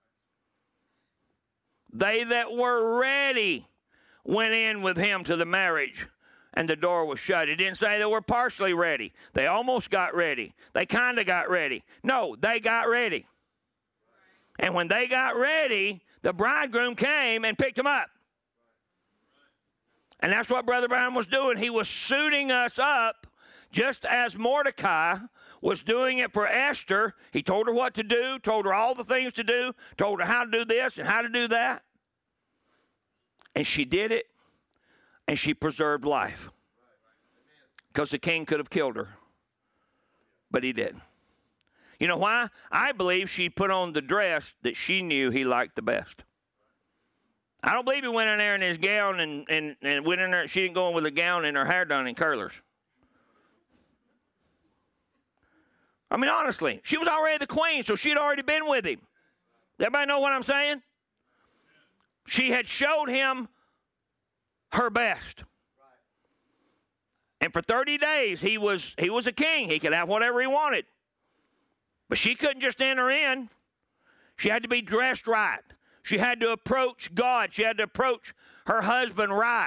A: they that were ready went in with him to the marriage, and the door was shut. It didn't say they were partially ready. They almost got ready. They kind of got ready. No, they got ready. And when they got ready, the bridegroom came and picked them up. And that's what Brother Branham was doing. He was suiting us up just as Mordecai was doing it for Esther. He told her what to do, told her all the things to do, told her how to do this and how to do that. And she did it, and she preserved life. Because the king could have killed her, but he didn't. You know why? I believe she put on the dress that she knew he liked the best. I don't believe he went in there in his gown and, and, and went in there. She didn't go in with a gown and her hair done in curlers. I mean, honestly, she was already the queen, so she'd already been with him. Everybody know what I'm saying? She had showed him her best. And for thirty days, he was he was a king. He could have whatever he wanted. But she couldn't just enter in. She had to be dressed right. She had to approach God. She had to approach her husband right.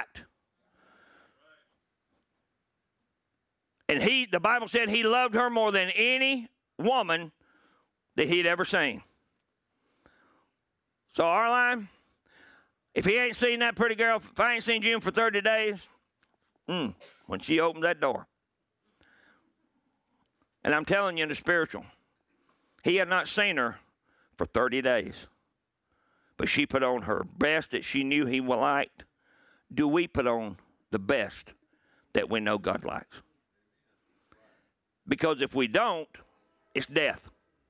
A: And he, the Bible said he loved her more than any woman that he'd ever seen. So, Arline, if he ain't seen that pretty girl, if I ain't seen Jim for thirty days, mm, when she opened that door. And I'm telling you in the spiritual, he had not seen her for thirty days. But she put on her best that she knew he liked. Do we put on the best that we know God likes? Because if we don't, it's death.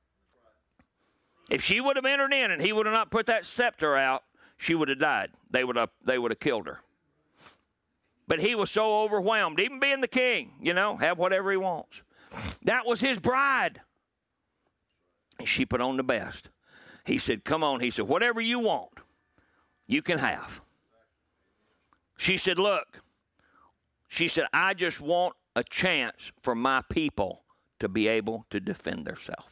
A: If she would have entered in and he would have not put that scepter out, she would have died. They would have, they would have killed her. But he was so overwhelmed, even being the king, you know, have whatever he wants. That was his bride. And she put on the best. He said, come on. He said, whatever you want, you can have. She said, look, she said, I just want a chance for my people to be able to defend themselves.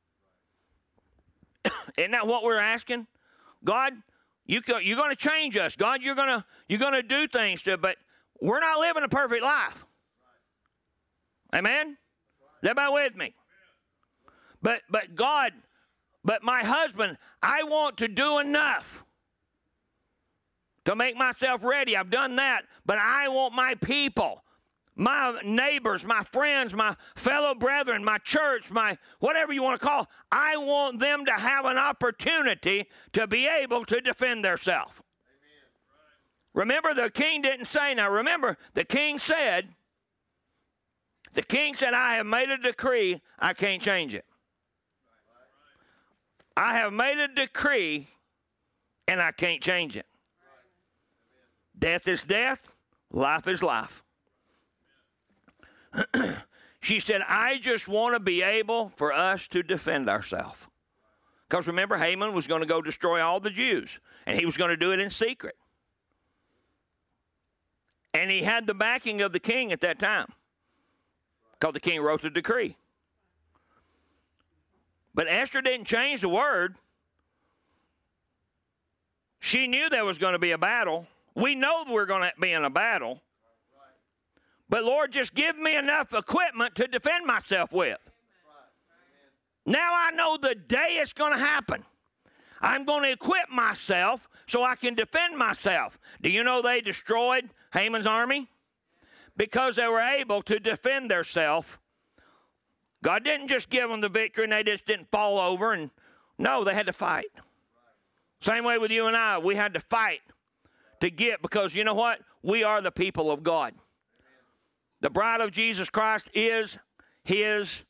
A: Isn't that what we're asking? God, you, you're going to change us. God, you're going to you're going to do things to, but we're not living a perfect life. Amen? Is everybody with me? But but God, but my husband, I want to do enough to make myself ready. I've done that, but I want my people, my neighbors, my friends, my fellow brethren, my church, my whatever you want to call, I want them to have an opportunity to be able to defend themselves. Remember, the king didn't say, now remember, the king said, the king said, I have made a decree, I can't change it. I have made a decree, and I can't change it. Death is death, life is life. She said, I just want to be able for us to defend ourselves. Because remember, Haman was going to go destroy all the Jews, and he was going to do it in secret. And he had the backing of the king at that time, because the king wrote the decree. But Esther didn't change the word. She knew there was going to be a battle. We know we're going to be in a battle. But Lord, just give me enough equipment to defend myself with. Now I know the day it's going to happen. I'm going to equip myself so I can defend myself. Do you know they destroyed Haman's army? Because they were able to defend themselves. God didn't just give them the victory and they just didn't fall over. And no, they had to fight. Same way with you and I. We had to fight to get, because you know what? We are the people of God. The bride of Jesus Christ is his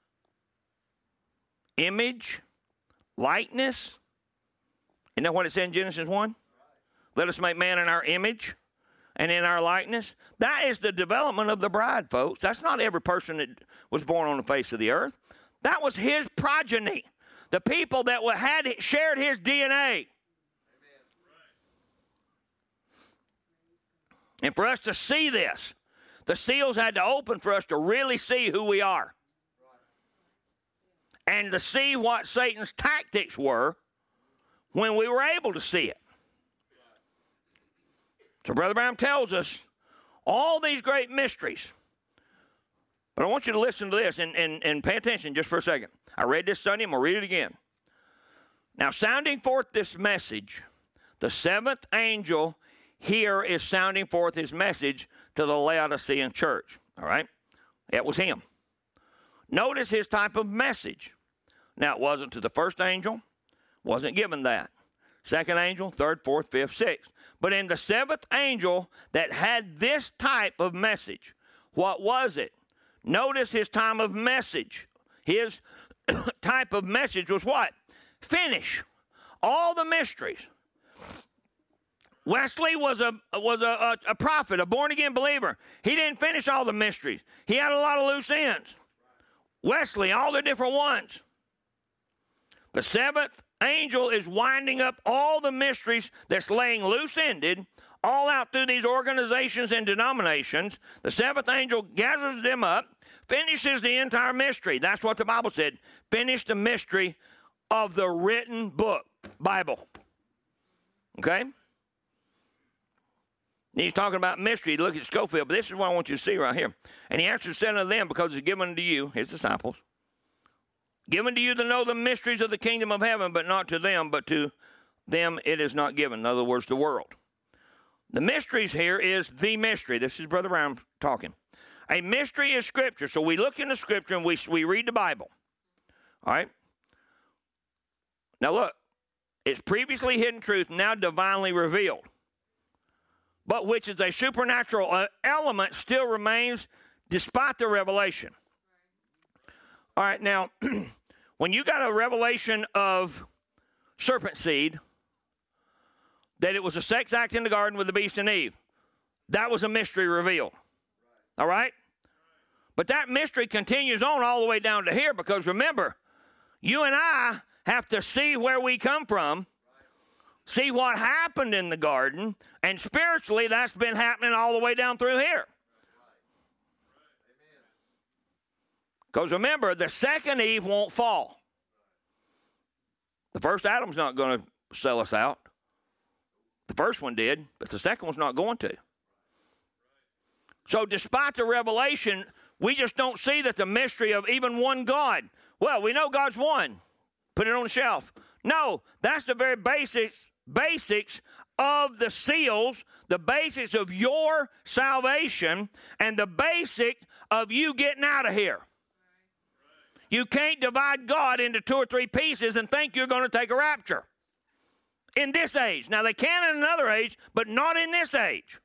A: image, likeness. Isn't that what it said in Genesis one? Let us make man in our image and in our likeness. That is the development of the bride, folks. That's not every person that was born on the face of the earth. That was his progeny, the people that had shared his D N A. And for us to see this, the seals had to open for us to really see who we are. And to see what Satan's tactics were when we were able to see it. So Brother Branham tells us all these great mysteries. But I want you to listen to this and, and, and pay attention just for a second. I read this Sunday, I'm going to read it again. Now, sounding forth this message, the seventh angel here is sounding forth his message to the Laodicean church. All right? It was him. Notice his type of message. Now, it wasn't to the first angel. Wasn't given that. Second angel, third, fourth, fifth, sixth. But in the seventh angel that had this type of message, what was it? Notice his time of message. His type of message was what? Finish all the mysteries. Wesley was a was a, a, a prophet, a born-again believer. He didn't finish all the mysteries. He had a lot of loose ends. Wesley, all the different ones. The seventh angel is winding up all the mysteries that's laying loose-ended all out through these organizations and denominations. The seventh angel gathers them up, finishes the entire mystery. That's what the Bible said. Finish the mystery of the written book, Bible. Okay? He's talking about mystery. Look at Scofield, but this is what I want you to see right here. And he answered, said unto them, because it's given to you, his disciples, given to you to know the mysteries of the kingdom of heaven, but not to them, but to them it is not given. In other words, the world. The mysteries here is the mystery. This is Brother Brown talking. A mystery is Scripture. So we look in the Scripture and we, we read the Bible. All right? Now look, it's previously hidden truth, now divinely revealed. But which is a supernatural element still remains despite the revelation. All right, now, when you got a revelation of serpent seed, that it was a sex act in the garden with the beast and Eve, that was a mystery revealed. All right? But that mystery continues on all the way down to here, because remember, you and I have to see where we come from. see what happened in the garden, and spiritually that's been happening all the way down through here. Because remember, the second Eve won't fall. The first Adam's not going to sell us out. The first one did, but the second one's not going to. So despite the revelation, we just don't see that the mystery of even one God. Well, we know God's one. Put it on the shelf. No, that's the very basics, basics of the seals, the basics of your salvation, and the basic of you getting out of here. You can't divide God into two or three pieces and think you're going to take a rapture in this age. Now, they can in another age, but not in this age.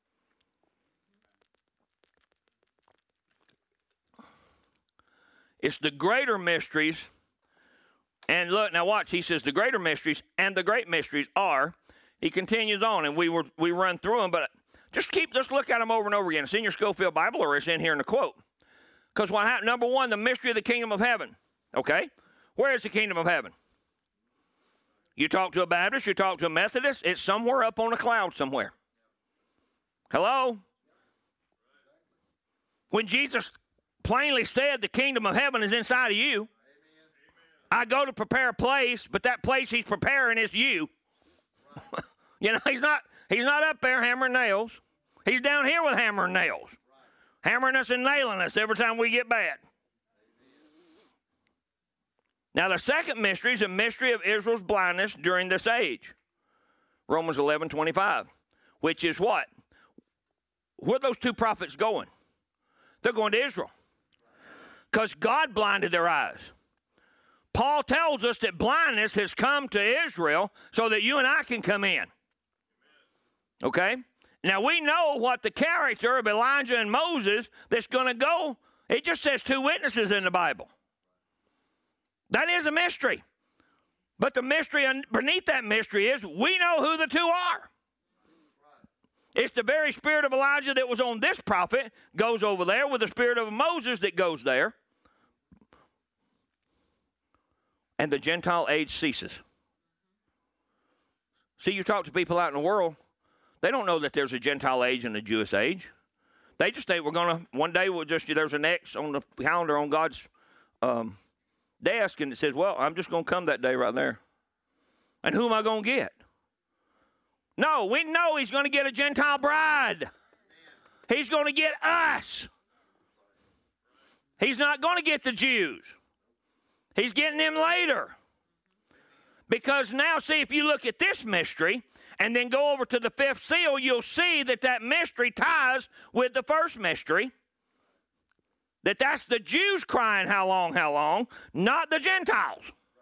A: It's the greater mysteries. And look, now watch, he says the greater mysteries and the great mysteries are, he continues on, and we were we run through them, but just keep, just look at them over and over again. It's in your Schofield Bible, or it's in here in the quote. Because what happened, number one, the mystery of the kingdom of heaven. Okay? Where is the kingdom of heaven? You talk to a Baptist, you talk to a Methodist, it's somewhere up on a cloud somewhere. Hello? When Jesus plainly said the kingdom of heaven is inside of you, I go to prepare a place, but that place he's preparing is you. You know, he's not, he's not up there hammering nails. He's down here with hammer and nails. Hammering us and nailing us every time we get bad. Now, the second mystery is a mystery of Israel's blindness during this age. Romans eleven twenty-five, which is what? Where are those two prophets going? They're going to Israel. Because God blinded their eyes. Paul tells us that blindness has come to Israel so that you and I can come in. Okay? Now, we know what the character of Elijah and Moses that's going to go. It just says two witnesses in the Bible. That is a mystery. But the mystery beneath that mystery is we know who the two are. It's the very spirit of Elijah that was on this prophet goes over there with the spirit of Moses that goes there. And the Gentile age ceases. See, you talk to people out in the world, they don't know that there's a Gentile age and a Jewish age. They just think we're going to, one day we'll just, there's an X on the calendar on God's um, desk, and it says, well, I'm just going to come that day right there. And who am I going to get? No, we know he's going to get a Gentile bride. He's going to get us. He's not going to get the Jews. He's getting them later. Because now, see, if you look at this mystery and then go over to the fifth seal, you'll see that that mystery ties with the first mystery. That that's the Jews crying, how long, how long, not the Gentiles.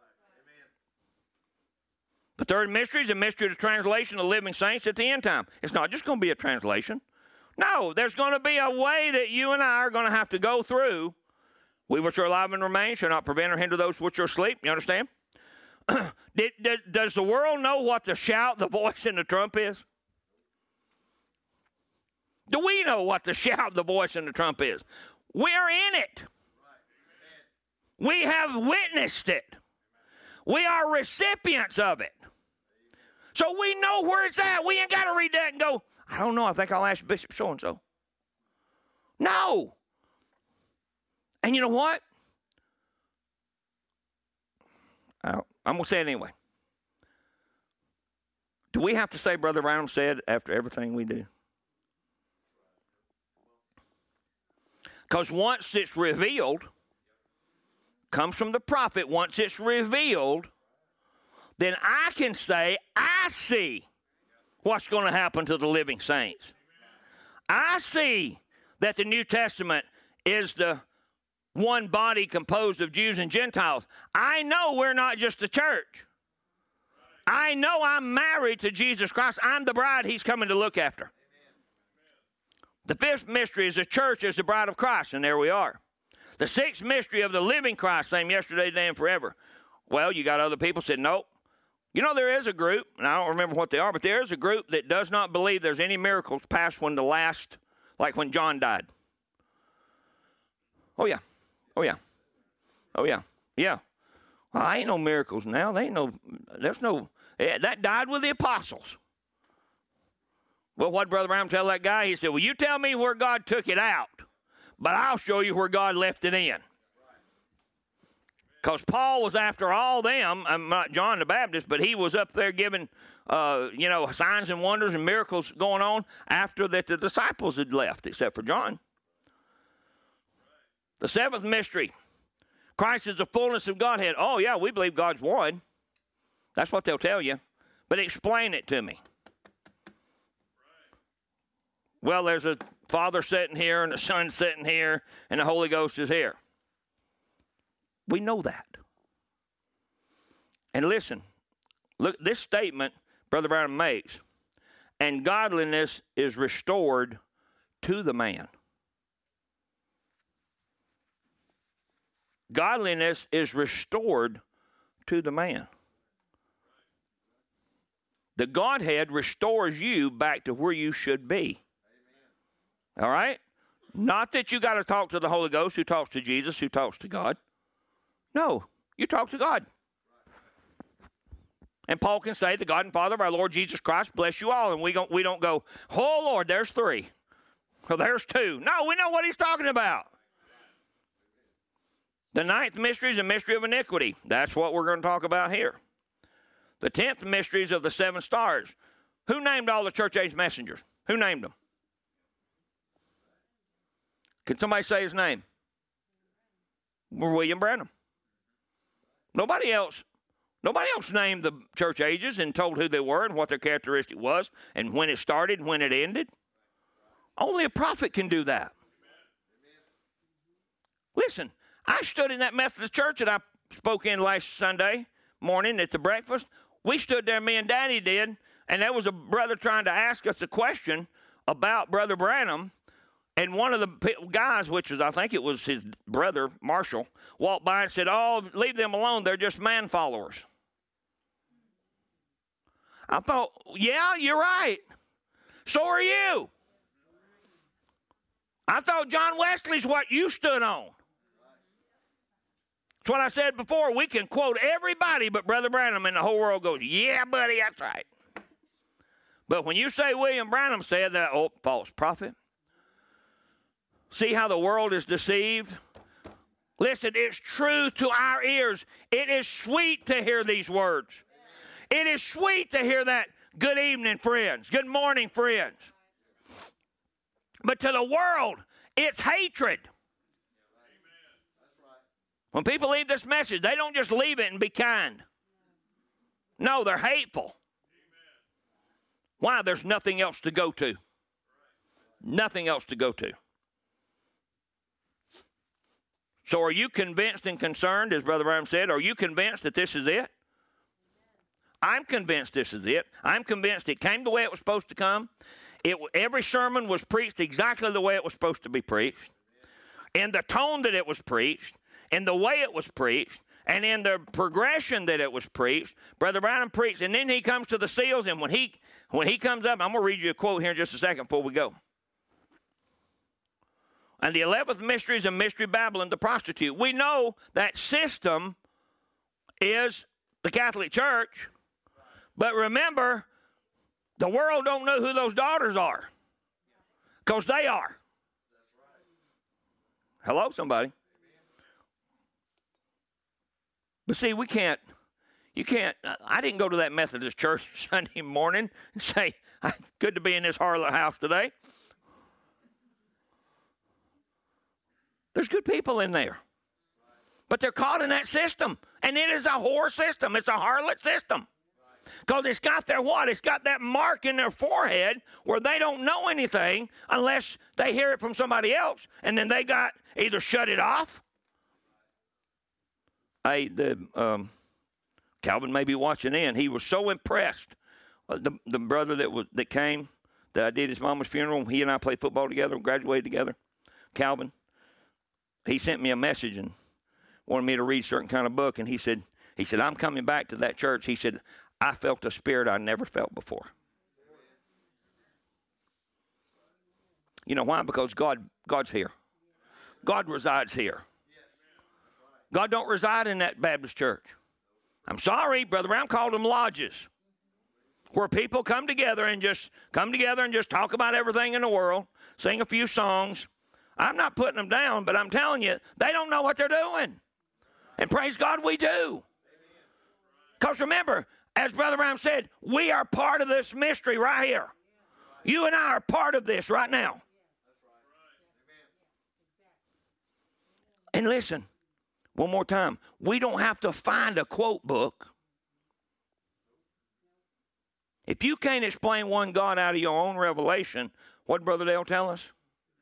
A: The third mystery is a mystery of the translation of living saints at the end time. It's not just going to be a translation. No, there's going to be a way that you and I are going to have to go through. We which are alive and remain shall not prevent or hinder those which are asleep. You understand? did, did, does the world know what the shout, the voice, and the trump is? Do we know what the shout, the voice, and the trump is? We're in it. We have witnessed it. We are recipients of it. So we know where it's at. We ain't got to read that and go, I don't know, I think I'll ask Bishop so-and-so. No. And you know what? I'm going to say it anyway. Do we have to say Brother Branham said after everything we do? Because once it's revealed, comes from the prophet, once it's revealed, then I can say, I see what's going to happen to the living saints. I see that the New Testament is the one body composed of Jews and Gentiles. I know we're not just a church. I know I'm married to Jesus Christ. I'm the bride he's coming to look after. The fifth mystery is the church is the bride of Christ, and there we are. The sixth mystery of the living Christ, same yesterday, today, and forever. Well, you got other people said, nope. You know, there is a group, and I don't remember what they are, but there is a group that does not believe there's any miracles past when the last, like when John died. Oh, yeah. Oh, yeah. Oh, yeah. Yeah. Well, I ain't no miracles now. They ain't no, there's no, Yeah, that died with the apostles. Well, what did Brother Branham tell that guy? He said, well, you tell me where God took it out, but I'll show you where God left it in. Because Paul was after all them, I'm not John the Baptist, but he was up there giving, uh, you know, signs and wonders and miracles going on after that the disciples had left, except for John. The seventh mystery, Christ is the fullness of Godhead. Oh, yeah, we believe God's one. That's what they'll tell you. But explain it to me. Well, there's a Father sitting here and a Son sitting here and the Holy Ghost is here. We know that. And listen, look, this statement Brother Branham makes, and godliness is restored to the man. Godliness is restored to the man. The Godhead restores you back to where you should be. All right? Not that you got to talk to the Holy Ghost who talks to Jesus, who talks to God. No, you talk to God. And Paul can say, the God and Father of our Lord Jesus Christ bless you all. And we don't, we don't go, oh, Lord, there's three. Well, there's two. No, we know what he's talking about. The ninth mystery is a mystery of iniquity. That's what we're going to talk about here. The tenth mystery is of the seven stars. Who named all the church age messengers? Who named them? Can somebody say his name? William Branham. Nobody else, nobody else named the church ages and told who they were and what their characteristic was and when it started and when it ended. Only a prophet can do that. Listen, I stood in that Methodist church that I spoke in last Sunday morning at the breakfast. We stood there, me and Daddy did, and there was a brother trying to ask us a question about Brother Branham. And one of the guys, which was, I think it was his brother, Marshall, walked by and said, oh, leave them alone. They're just man followers. I thought, yeah, you're right. So are you. I thought John Wesley's what you stood on. That's what I said before. We can quote everybody but Brother Branham, and the whole world goes, yeah, buddy, that's right. But when you say William Branham said that, oh, false prophet. See how the world is deceived? Listen, it's true to our ears. It is sweet to hear these words. It is sweet to hear that, good evening, friends. Good morning, friends. But to the world, it's hatred. When people leave this message, they don't just leave it and be kind. No, they're hateful. Why? There's nothing else to go to. Nothing else to go to. So are you convinced and concerned, as Brother Branham said, are you convinced that this is it? I'm convinced this is it. I'm convinced it came the way it was supposed to come. It, every sermon was preached exactly the way it was supposed to be preached. In the tone that it was preached, in the way it was preached, and in the progression that it was preached. Brother Branham preached, and then he comes to the seals, and when he, when he comes up, I'm going to read you a quote here in just a second before we go. And the eleventh mystery is a mystery Babylon, the prostitute. We know that system is the Catholic Church. But remember, the world don't know who those daughters are. Because they are. Hello, somebody. But see, we can't, you can't, I didn't go to that Methodist church Sunday morning and say, good to be in this harlot house today. There's good people in there. But they're caught in that system. And it is a whore system. It's a harlot system. Because it's got their what? It's got that mark in their forehead where they don't know anything unless they hear it from somebody else. And then they got either shut it off. I, the, um, Calvin may be watching in. He was so impressed. Uh, the, the brother that was that came, that I did his mama's funeral, he and I played football together, graduated together. Calvin. He sent me a message and wanted me to read a certain kind of book. And he said, he said, I'm coming back to that church. He said, I felt a spirit I never felt before. You know why? Because God, God's here. God resides here. God don't reside in that Baptist church. I'm sorry, Brother Brown called them lodges. where people come together and just come together and just talk about everything in the world, sing a few songs. I'm not putting them down, but I'm telling you, they don't know what they're doing. And praise God, we do. Because remember, as Brother Brown said, we are part of this mystery right here. You and I are part of this right now. And listen, one more time, we don't have to find a quote book. If you can't explain one God out of your own revelation, what did Brother Dale tell us?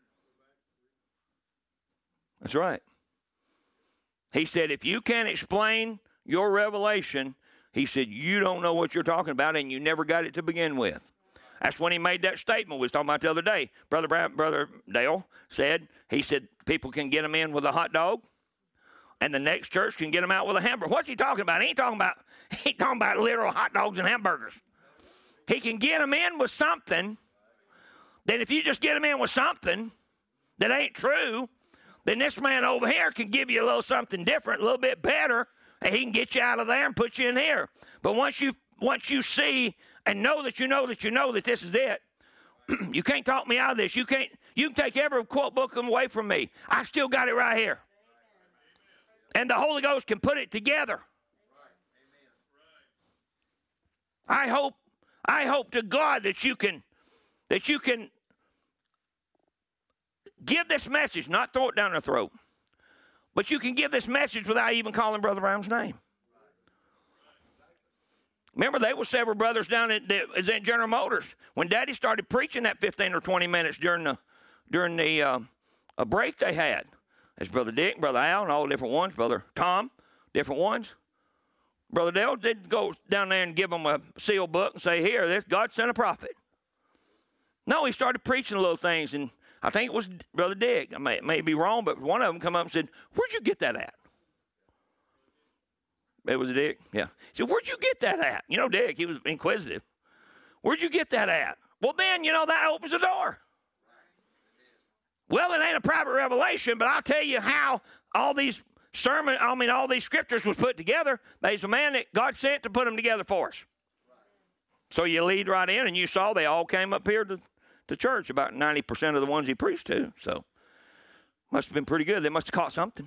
A: That's right. He said, if you can't explain your revelation, he said, you don't know what you're talking about, and you never got it to begin with. That's when he made that statement we was talking about the other day. Brother Brown, Brother Dale said, he said, people can get them in with a hot dog, and the next church can get them out with a hamburger. What's he talking about? He ain't talking about, he ain't talking about literal hot dogs and hamburgers. He can get them in with something. Then if you just get them in with something that ain't true, then this man over here can give you a little something different, a little bit better, and he can get you out of there and put you in here. But once you once you see and know that you know that you know that this is it, you can't talk me out of this. You can't. You can take every quote book away from me. I still got it right here. And the Holy Ghost can put it together. I hope, I hope to God that you can, that you can give this message, not throw it down their throat, but you can give this message without even calling Brother Brown's name. Remember, there were several brothers down at, the, at General Motors when Daddy started preaching that fifteen or twenty minutes during the during the uh, a break they had. There's Brother Dick, Brother Al, and all the different ones. Brother Tom, different ones. Brother Dale didn't go down there and give them a seal book and say, here, this God sent a prophet. No, he started preaching little things, and I think it was Brother Dick. I may, may be wrong, but one of them come up and said, where'd you get that at? It was Dick, yeah. He said, where'd you get that at? You know, Dick, he was inquisitive. Where'd you get that at? Well, then, you know, that opens the door. Well, it ain't a private revelation, but I'll tell you how all these sermon, I mean, all these scriptures was put together. There's a man that God sent to put them together for us. So you lead right in, and you saw they all came up here to, to church, about ninety percent of the ones he preached to. So must have been pretty good. They must have caught something.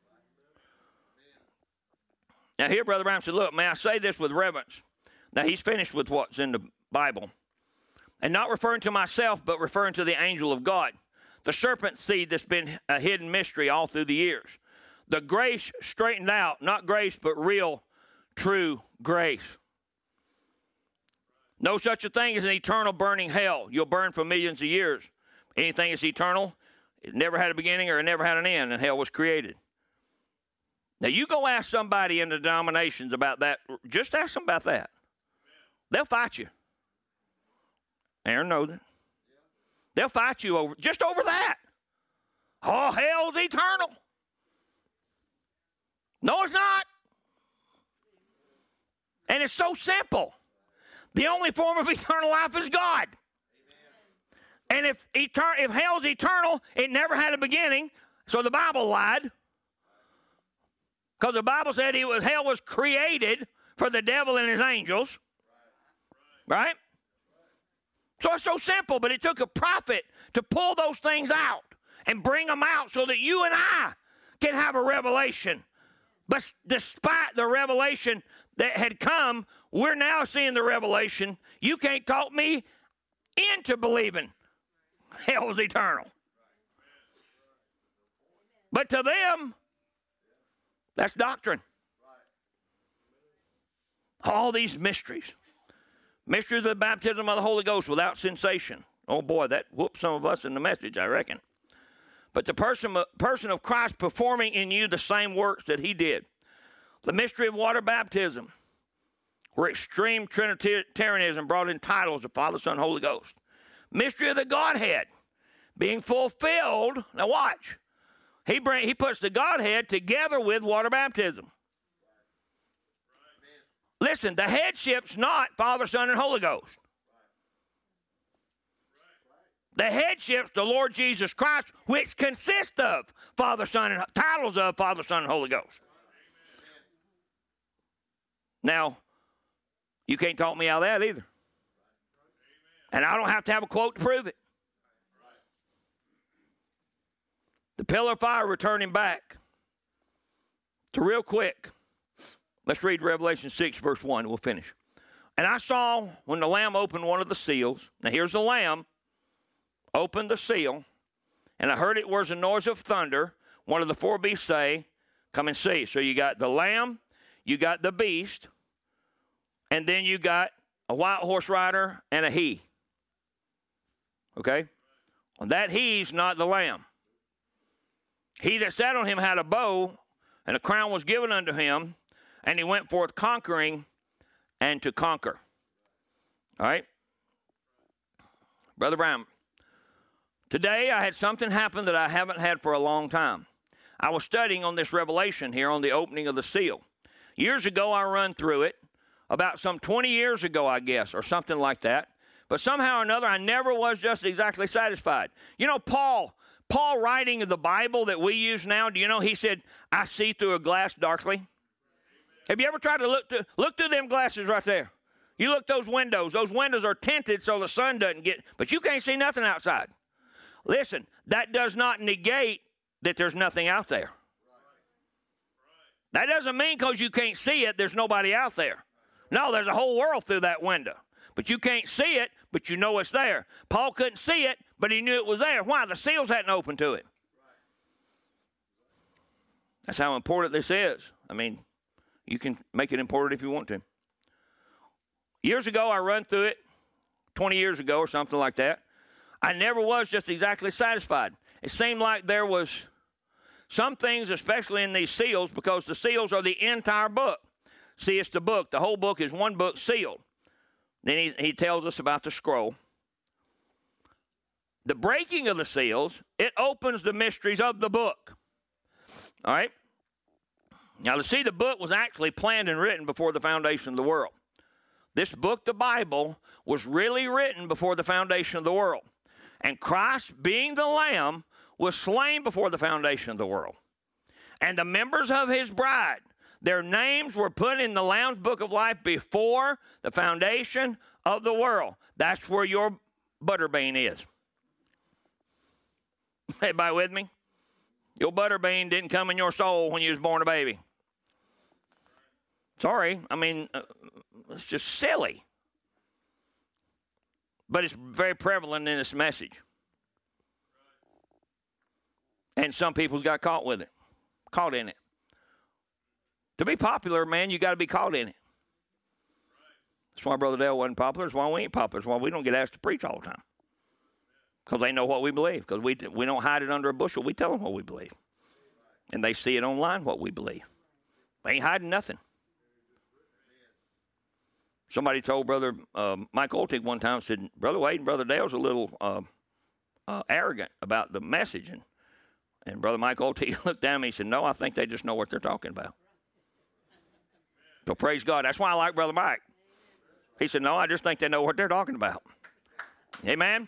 A: Now, here, Brother Brown said, look, may I say this with reverence. Now, he's finished with what's in the Bible. And not referring to myself, but referring to the angel of God. The serpent seed that's been a hidden mystery all through the years. The grace straightened out, not grace, but real, true grace. No such a thing as an eternal burning hell. You'll burn for millions of years. Anything that's eternal, it never had a beginning or it never had an end, and hell was created. Now, you go ask somebody in the denominations about that. Just ask them about that. They'll fight you. Aaron knows it. They'll fight you over just over that. Oh, hell's eternal. No, it's not. And it's so simple. The only form of eternal life is God. And if etern- if hell's eternal, it never had a beginning, so the Bible lied. Because the Bible said he was, hell was created for the devil and his angels. Right? So it's so simple, but it took a prophet to pull those things out and bring them out so that you and I can have a revelation. But despite the revelation that had come, we're now seeing the revelation. You can't talk me into believing hell was eternal. But to them, that's doctrine. All these mysteries. Mystery of the baptism of the Holy Ghost without sensation. Oh, boy, that whooped some of us in the message, I reckon. But the person, person of Christ performing in you the same works that he did. The mystery of water baptism, where extreme Trinitarianism brought in titles of Father, Son, Holy Ghost. Mystery of the Godhead being fulfilled. Now watch. He, bring, he puts the Godhead together with water baptism. Listen, the headship's not Father, Son, and Holy Ghost. The headship's the Lord Jesus Christ, which consists of Father, Son, and titles of Father, Son, and Holy Ghost. Now, you can't talk me out of that either. And I don't have to have a quote to prove it. The pillar of fire returning back. So real quick, let's read Revelation six, verse one, and we'll finish. And I saw when the Lamb opened one of the seals. Now here's the Lamb. Opened the seal. And I heard it was a noise of thunder. One of the four beasts say, come and see. So you got the Lamb, you got the beast, and then you got a white horse rider and a he. Okay? Well, that he's not the Lamb. He that sat on him had a bow, and a crown was given unto him, and he went forth conquering and to conquer. All right? Brother Brown, today I had something happen that I haven't had for a long time. I was studying on this revelation here on the opening of the seal. Years ago, I run through it, about some twenty years ago, I guess, or something like that. But somehow or another, I never was just exactly satisfied. You know, Paul, Paul writing the Bible that we use now, do you know he said, I see through a glass darkly? Have you ever tried to look through, look through them glasses right there? You look those windows. Those windows are tinted so the sun doesn't get, but you can't see nothing outside. Listen, that does not negate that there's nothing out there. That doesn't mean because you can't see it, there's nobody out there. No, there's a whole world through that window. But you can't see it, but you know it's there. Paul couldn't see it, but he knew it was there. Why? The seals hadn't opened to it. That's how important this is. I mean, you can make it important if you want to. Years ago, I run through it, twenty years ago or something like that. I never was just exactly satisfied. It seemed like there was some things, especially in these seals, because the seals are the entire book. See, it's the book. The whole book is one book sealed. Then he, he tells us about the scroll. The breaking of the seals, it opens the mysteries of the book. All right? Now, to see, the book was actually planned and written before the foundation of the world. This book, the Bible, was really written before the foundation of the world. And Christ, being the Lamb, was slain before the foundation of the world. And the members of his bride, their names were put in the Lamb's book of life before the foundation of the world. That's where your butterbean is. Everybody with me? Your butterbean didn't come in your soul when you was born a baby. Sorry, I mean, uh, it's just silly. But it's very prevalent in this message. And some people got caught with it, caught in it. To be popular, man, you got to be caught in it. That's why Brother Dale wasn't popular. That's why we ain't popular. That's why we don't get asked to preach all the time. Because they know what we believe. Because we, we don't hide it under a bushel. We tell them what we believe. And they see it online, what we believe. We ain't hiding nothing. Somebody told Brother uh, Mike Oltig one time, said, Brother Wade and Brother Dale's a little uh, uh, arrogant about the message. And, and Brother Mike Oltig looked down at me and said, no, I think they just know what they're talking about. So praise God. That's why I like Brother Mike. He said, no, I just think they know what they're talking about. Amen?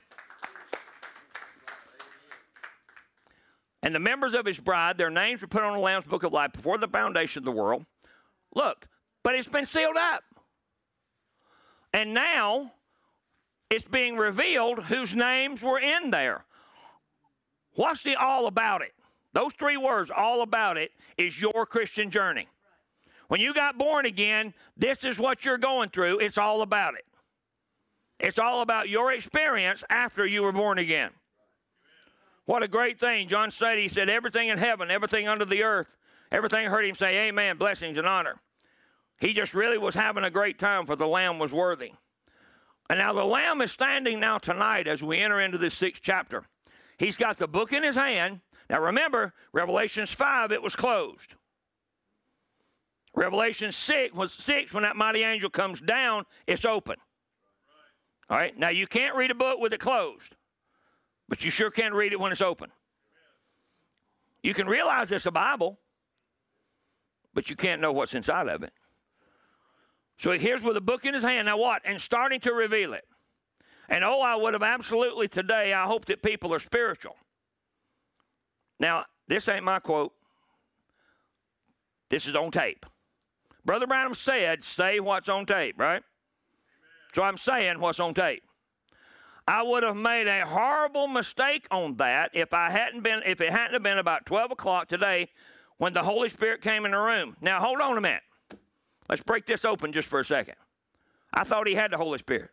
A: And the members of his bride, their names were put on the Lamb's book of life before the foundation of the world. Look, but it's been sealed up. And now it's being revealed whose names were in there. What's the all about it? Those three words, all about it, is your Christian journey. When you got born again, this is what you're going through. It's all about it. It's all about your experience after you were born again. What a great thing. John said, he said, everything in heaven, everything under the earth, everything heard him say, amen, blessings and honor. He just really was having a great time, for the Lamb was worthy. And now the Lamb is standing now tonight as we enter into this sixth chapter. He's got the book in his hand. Now remember, Revelation five, it was closed. Revelation six, was six, when that mighty angel comes down, it's open. All right, now you can't read a book with it closed, but you sure can read it when it's open. You can realize it's a Bible, but you can't know what's inside of it. So here's with a book in his hand. Now what? And starting to reveal it. And oh, I would have absolutely today, I hope that people are spiritual. Now, this ain't my quote. This is on tape. Brother Branham said, say what's on tape, right? Amen. So I'm saying what's on tape. I would have made a horrible mistake on that if I hadn't been, if it hadn't have been about twelve o'clock today when the Holy Spirit came in the room. Now, hold on a minute. Let's break this open just for a second. I thought he had the Holy Spirit.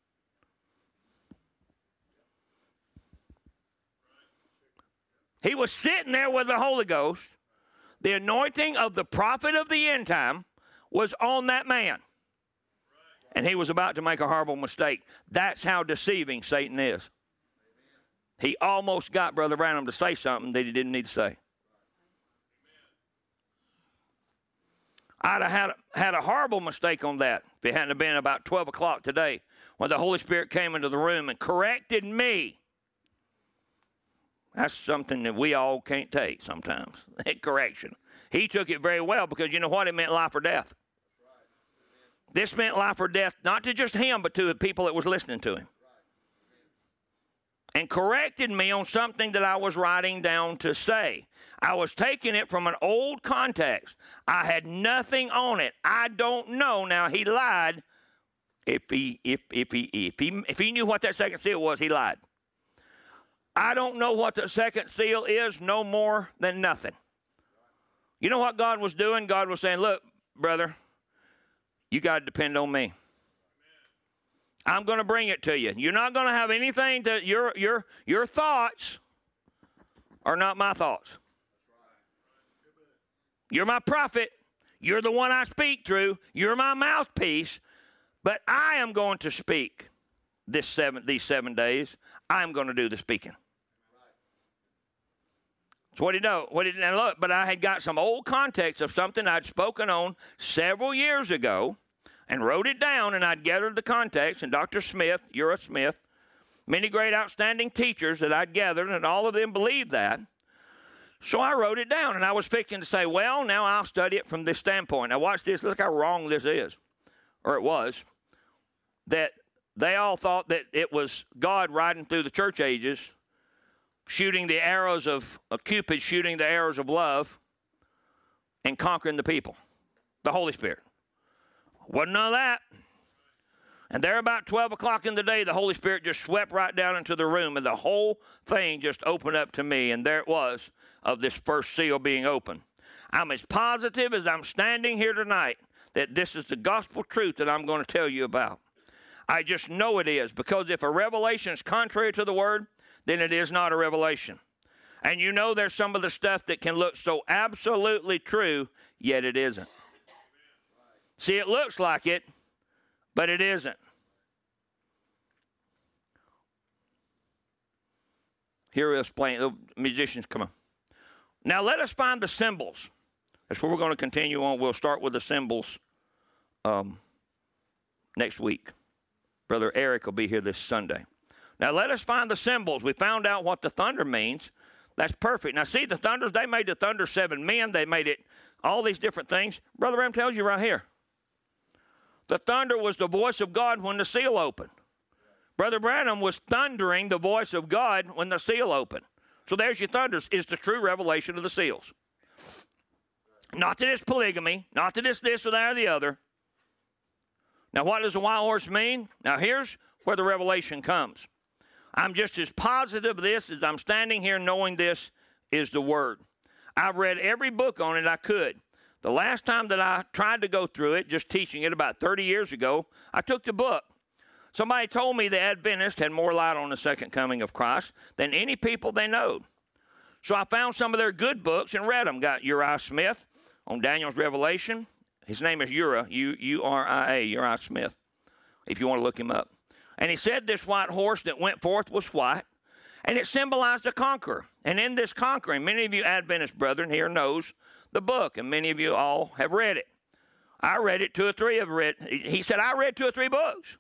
A: He was sitting there with the Holy Ghost. The anointing of the prophet of the end time was on that man. And he was about to make a horrible mistake. That's how deceiving Satan is. He almost got Brother Branham to say something that he didn't need to say. I'd have had, had a horrible mistake on that if it hadn't have been about twelve o'clock today when the Holy Spirit came into the room and corrected me. That's something that we all can't take sometimes, correction. He took it very well because you know what? It meant life or death. This meant life or death, not to just him, but to the people that was listening to him. And corrected me on something that I was writing down to say. I was taking it from an old context. I had nothing on it. I don't know. Now, he lied. If he, if, if, he, if, he, if he knew what that second seal was, he lied. I don't know what the second seal is no more than nothing. You know what God was doing? God was saying, look, brother, you got to depend on me. I'm going to bring it to you. You're not going to have anything that your your your thoughts are not my thoughts. You're my prophet. You're the one I speak through. You're my mouthpiece. But I am going to speak this seven these seven days. I'm going to do the speaking. So what do you know? What did now look? But I had got some old context of something I'd spoken on several years ago, and wrote it down. And I'd gathered the context. And Doctor Smith, Uriah Smith, many great outstanding teachers that I'd gathered, and all of them believed that. So I wrote it down, and I was fixing to say, well, now I'll study it from this standpoint. Now watch this. Look how wrong this is, or it was. That they all thought that it was God riding through the church ages, shooting the arrows of, of Cupid, shooting the arrows of love, and conquering the people. The Holy Spirit. Wasn't none of that. And there about twelve o'clock in the day, the Holy Spirit just swept right down into the room, and the whole thing just opened up to me, and there it was of this first seal being open. I'm as positive as I'm standing here tonight that this is the gospel truth that I'm going to tell you about. I just know it is, because if a revelation is contrary to the word, then it is not a revelation. And you know there's some of the stuff that can look so absolutely true, yet it isn't. See, it looks like it, but it isn't. Here is playing. The musicians, come on. Now let us find the symbols. That's where we're going to continue on. We'll start with the symbols um, next week. Brother Eric will be here this Sunday. Now let us find the symbols. We found out what the thunder means. That's perfect. Now see, the thunders, they made the thunder seven men. They made it all these different things. Brother Ram tells you right here. The thunder was the voice of God when the seal opened. Brother Branham was thundering the voice of God when the seal opened. So there's your thunders. It's the true revelation of the seals. Not that it's polygamy. Not that it's this or that or the other. Now what does a wild horse mean? Now here's where the revelation comes. I'm just as positive of this as I'm standing here knowing this is the word. I've read every book on it I could. The last time that I tried to go through it, just teaching it about thirty years ago, I took the book. Somebody told me the Adventists had more light on the second coming of Christ than any people they know. So I found some of their good books and read them. Got Uriah Smith on Daniel's Revelation. His name is Uriah, U U R I A, Uriah Smith, if you want to look him up. And he said this white horse that went forth was white, and it symbolized a conqueror. And in this conquering, many of you Adventist brethren here knows the book, and many of you all have read it. I read it, two or three have read. He said, I read two or three books.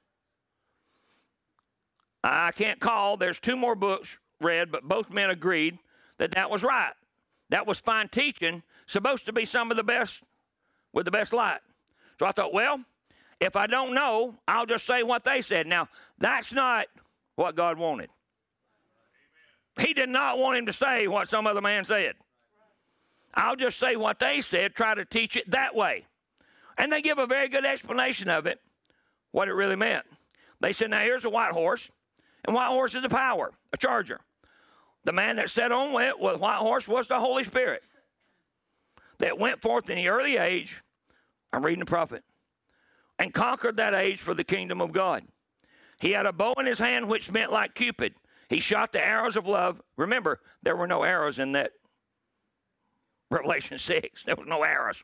A: I can't call. There's two more books read, but both men agreed that that was right. That was fine teaching, supposed to be some of the best with the best light. So I thought, well, if I don't know, I'll just say what they said. Now, that's not what God wanted. He did not want him to say what some other man said. I'll just say what they said, try to teach it that way. And they give a very good explanation of it, what it really meant. They said, now here's a white horse, And white horse is a power, a charger. The man that sat on it with white horse was the Holy Spirit that went forth in the early age, I'm reading the prophet, and conquered that age for the kingdom of God. He had a bow in his hand, which meant like Cupid. He shot the arrows of love. Remember, there were no arrows in that Revelation six. There was no arrows.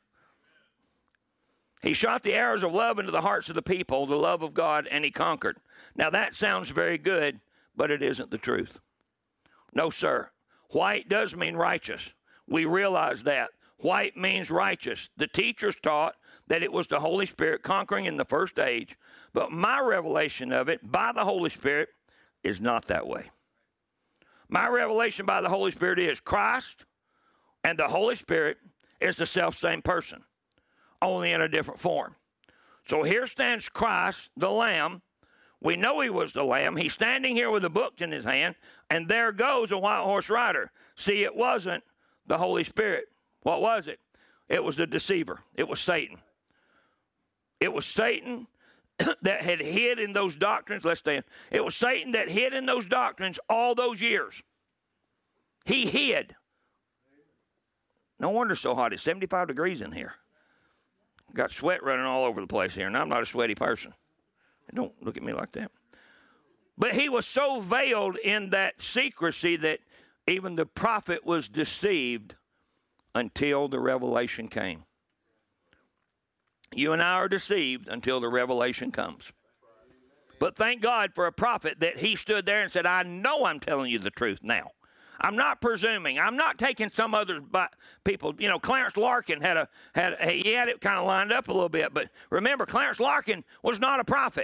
A: He shot the arrows of love into the hearts of the people, the love of God, and he conquered. Now, that sounds very good, but it isn't the truth. No, sir. White does mean righteous. We realize that. White means righteous. The teachers taught that it was the Holy Spirit conquering in the first age, but my revelation of it by the Holy Spirit is not that way. My revelation by the Holy Spirit is Christ and the Holy Spirit is the self-same person, only in a different form. So here stands Christ, the Lamb. We know he was the Lamb. He's standing here with a book in his hand, and there goes a white horse rider. See, it wasn't the Holy Spirit. What was it? It was the deceiver. It was Satan. It was Satan that had hid in those doctrines. Let's stand. It was Satan that hid in those doctrines all those years. He hid. No wonder it's so hot. It's seventy-five degrees in here. Got sweat running all over the place here, and I'm not a sweaty person. Don't look at me like that. But he was so veiled in that secrecy that even the prophet was deceived until the revelation came. You and I are deceived until the revelation comes. But thank God for a prophet that he stood there and said, I know I'm telling you the truth now. I'm not presuming. I'm not taking some other people. You know, Clarence Larkin had a, had a, he had it kind of lined up a little bit. But remember, Clarence Larkin was not a prophet.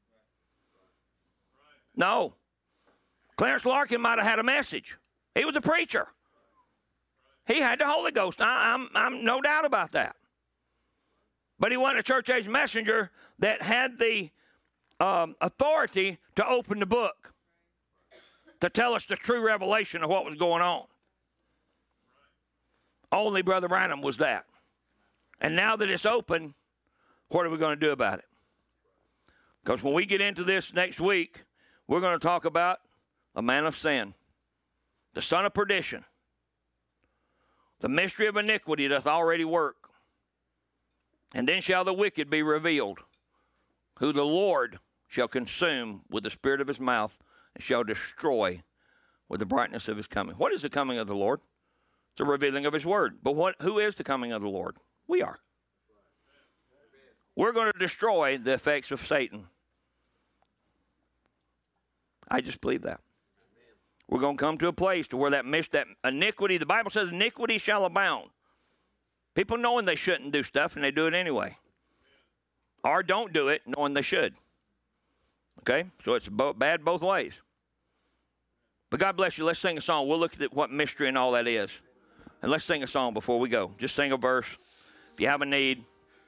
A: No. Clarence Larkin might have had a message. He was a preacher. He had the Holy Ghost. I, I'm, I'm no doubt about that. But he wasn't a church age messenger that had the um, authority to open the book, to tell us the true revelation of what was going on. Only Brother Branham was that. And now that it's open, what are we going to do about it? Because when we get into this next week, we're going to talk about a man of sin, the son of perdition. The mystery of iniquity doth already work. And then shall the wicked be revealed, who the Lord shall consume with the spirit of his mouth, and shall destroy with the brightness of his coming. What is the coming of the Lord? It's a revealing of his word. But what? Who is the coming of the Lord? We are. We're going to destroy the effects of Satan. I just believe that. We're going to come to a place to where that mis- that iniquity, the Bible says iniquity shall abound. People knowing they shouldn't do stuff and they do it anyway. Or don't do it knowing they should. Okay? So it's bo- bad both ways. But God bless you. Let's sing a song. We'll look at what mystery and all that is. And let's sing a song before we go. Just sing a verse. If you have a need.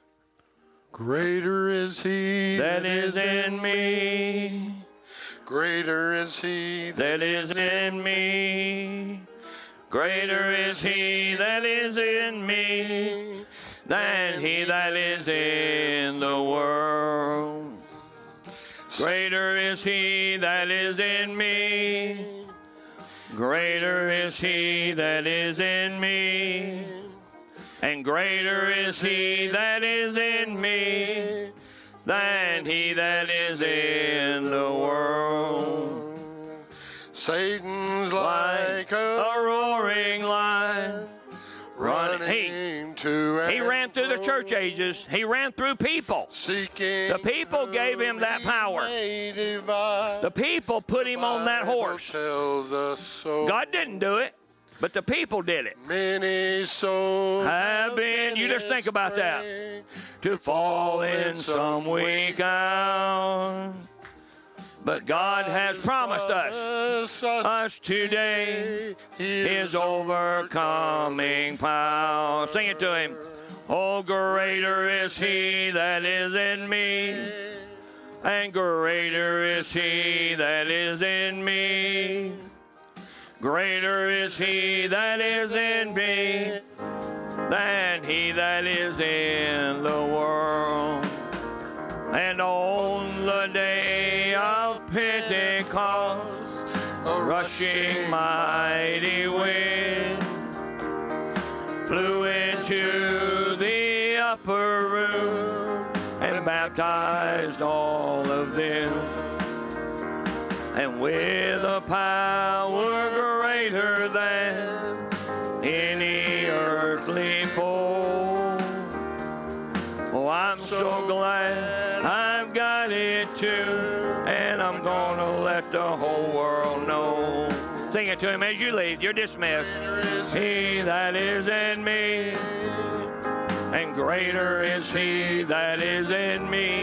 B: Greater is he
A: That is in me.
B: Greater is he
A: That is in me. Greater is he that is in me than he that is in the world. Greater is he that is in me. Greater is he that is in me. And greater is he that is in me than he that is in the world.
B: Satan's like a,
A: a roaring lion. Running. He,
B: to
A: he ran through the church ages. He ran through people.
B: Seeking
A: the people gave him that power. The people put him on that horse.
B: Tells us so.
A: God didn't do it, but the people did it.
B: Many souls
A: have been, you just think about that, to fall in some weak hour. But God has promised us, us today, his overcoming power. Sing it to him. Oh, greater is he that is in me, and greater is he that is in me. Greater is he that is in me than he that is in the world. And on the day of Pentecost, Pentecost, a rushing mighty wind flew into the upper room and baptized all of them. And with a power greater than any earthly foe, oh, I'm so glad I've got it too, and I'm gonna let the whole world know. Sing it to him as you leave. You're dismissed. He that is in me, and greater is he that is in me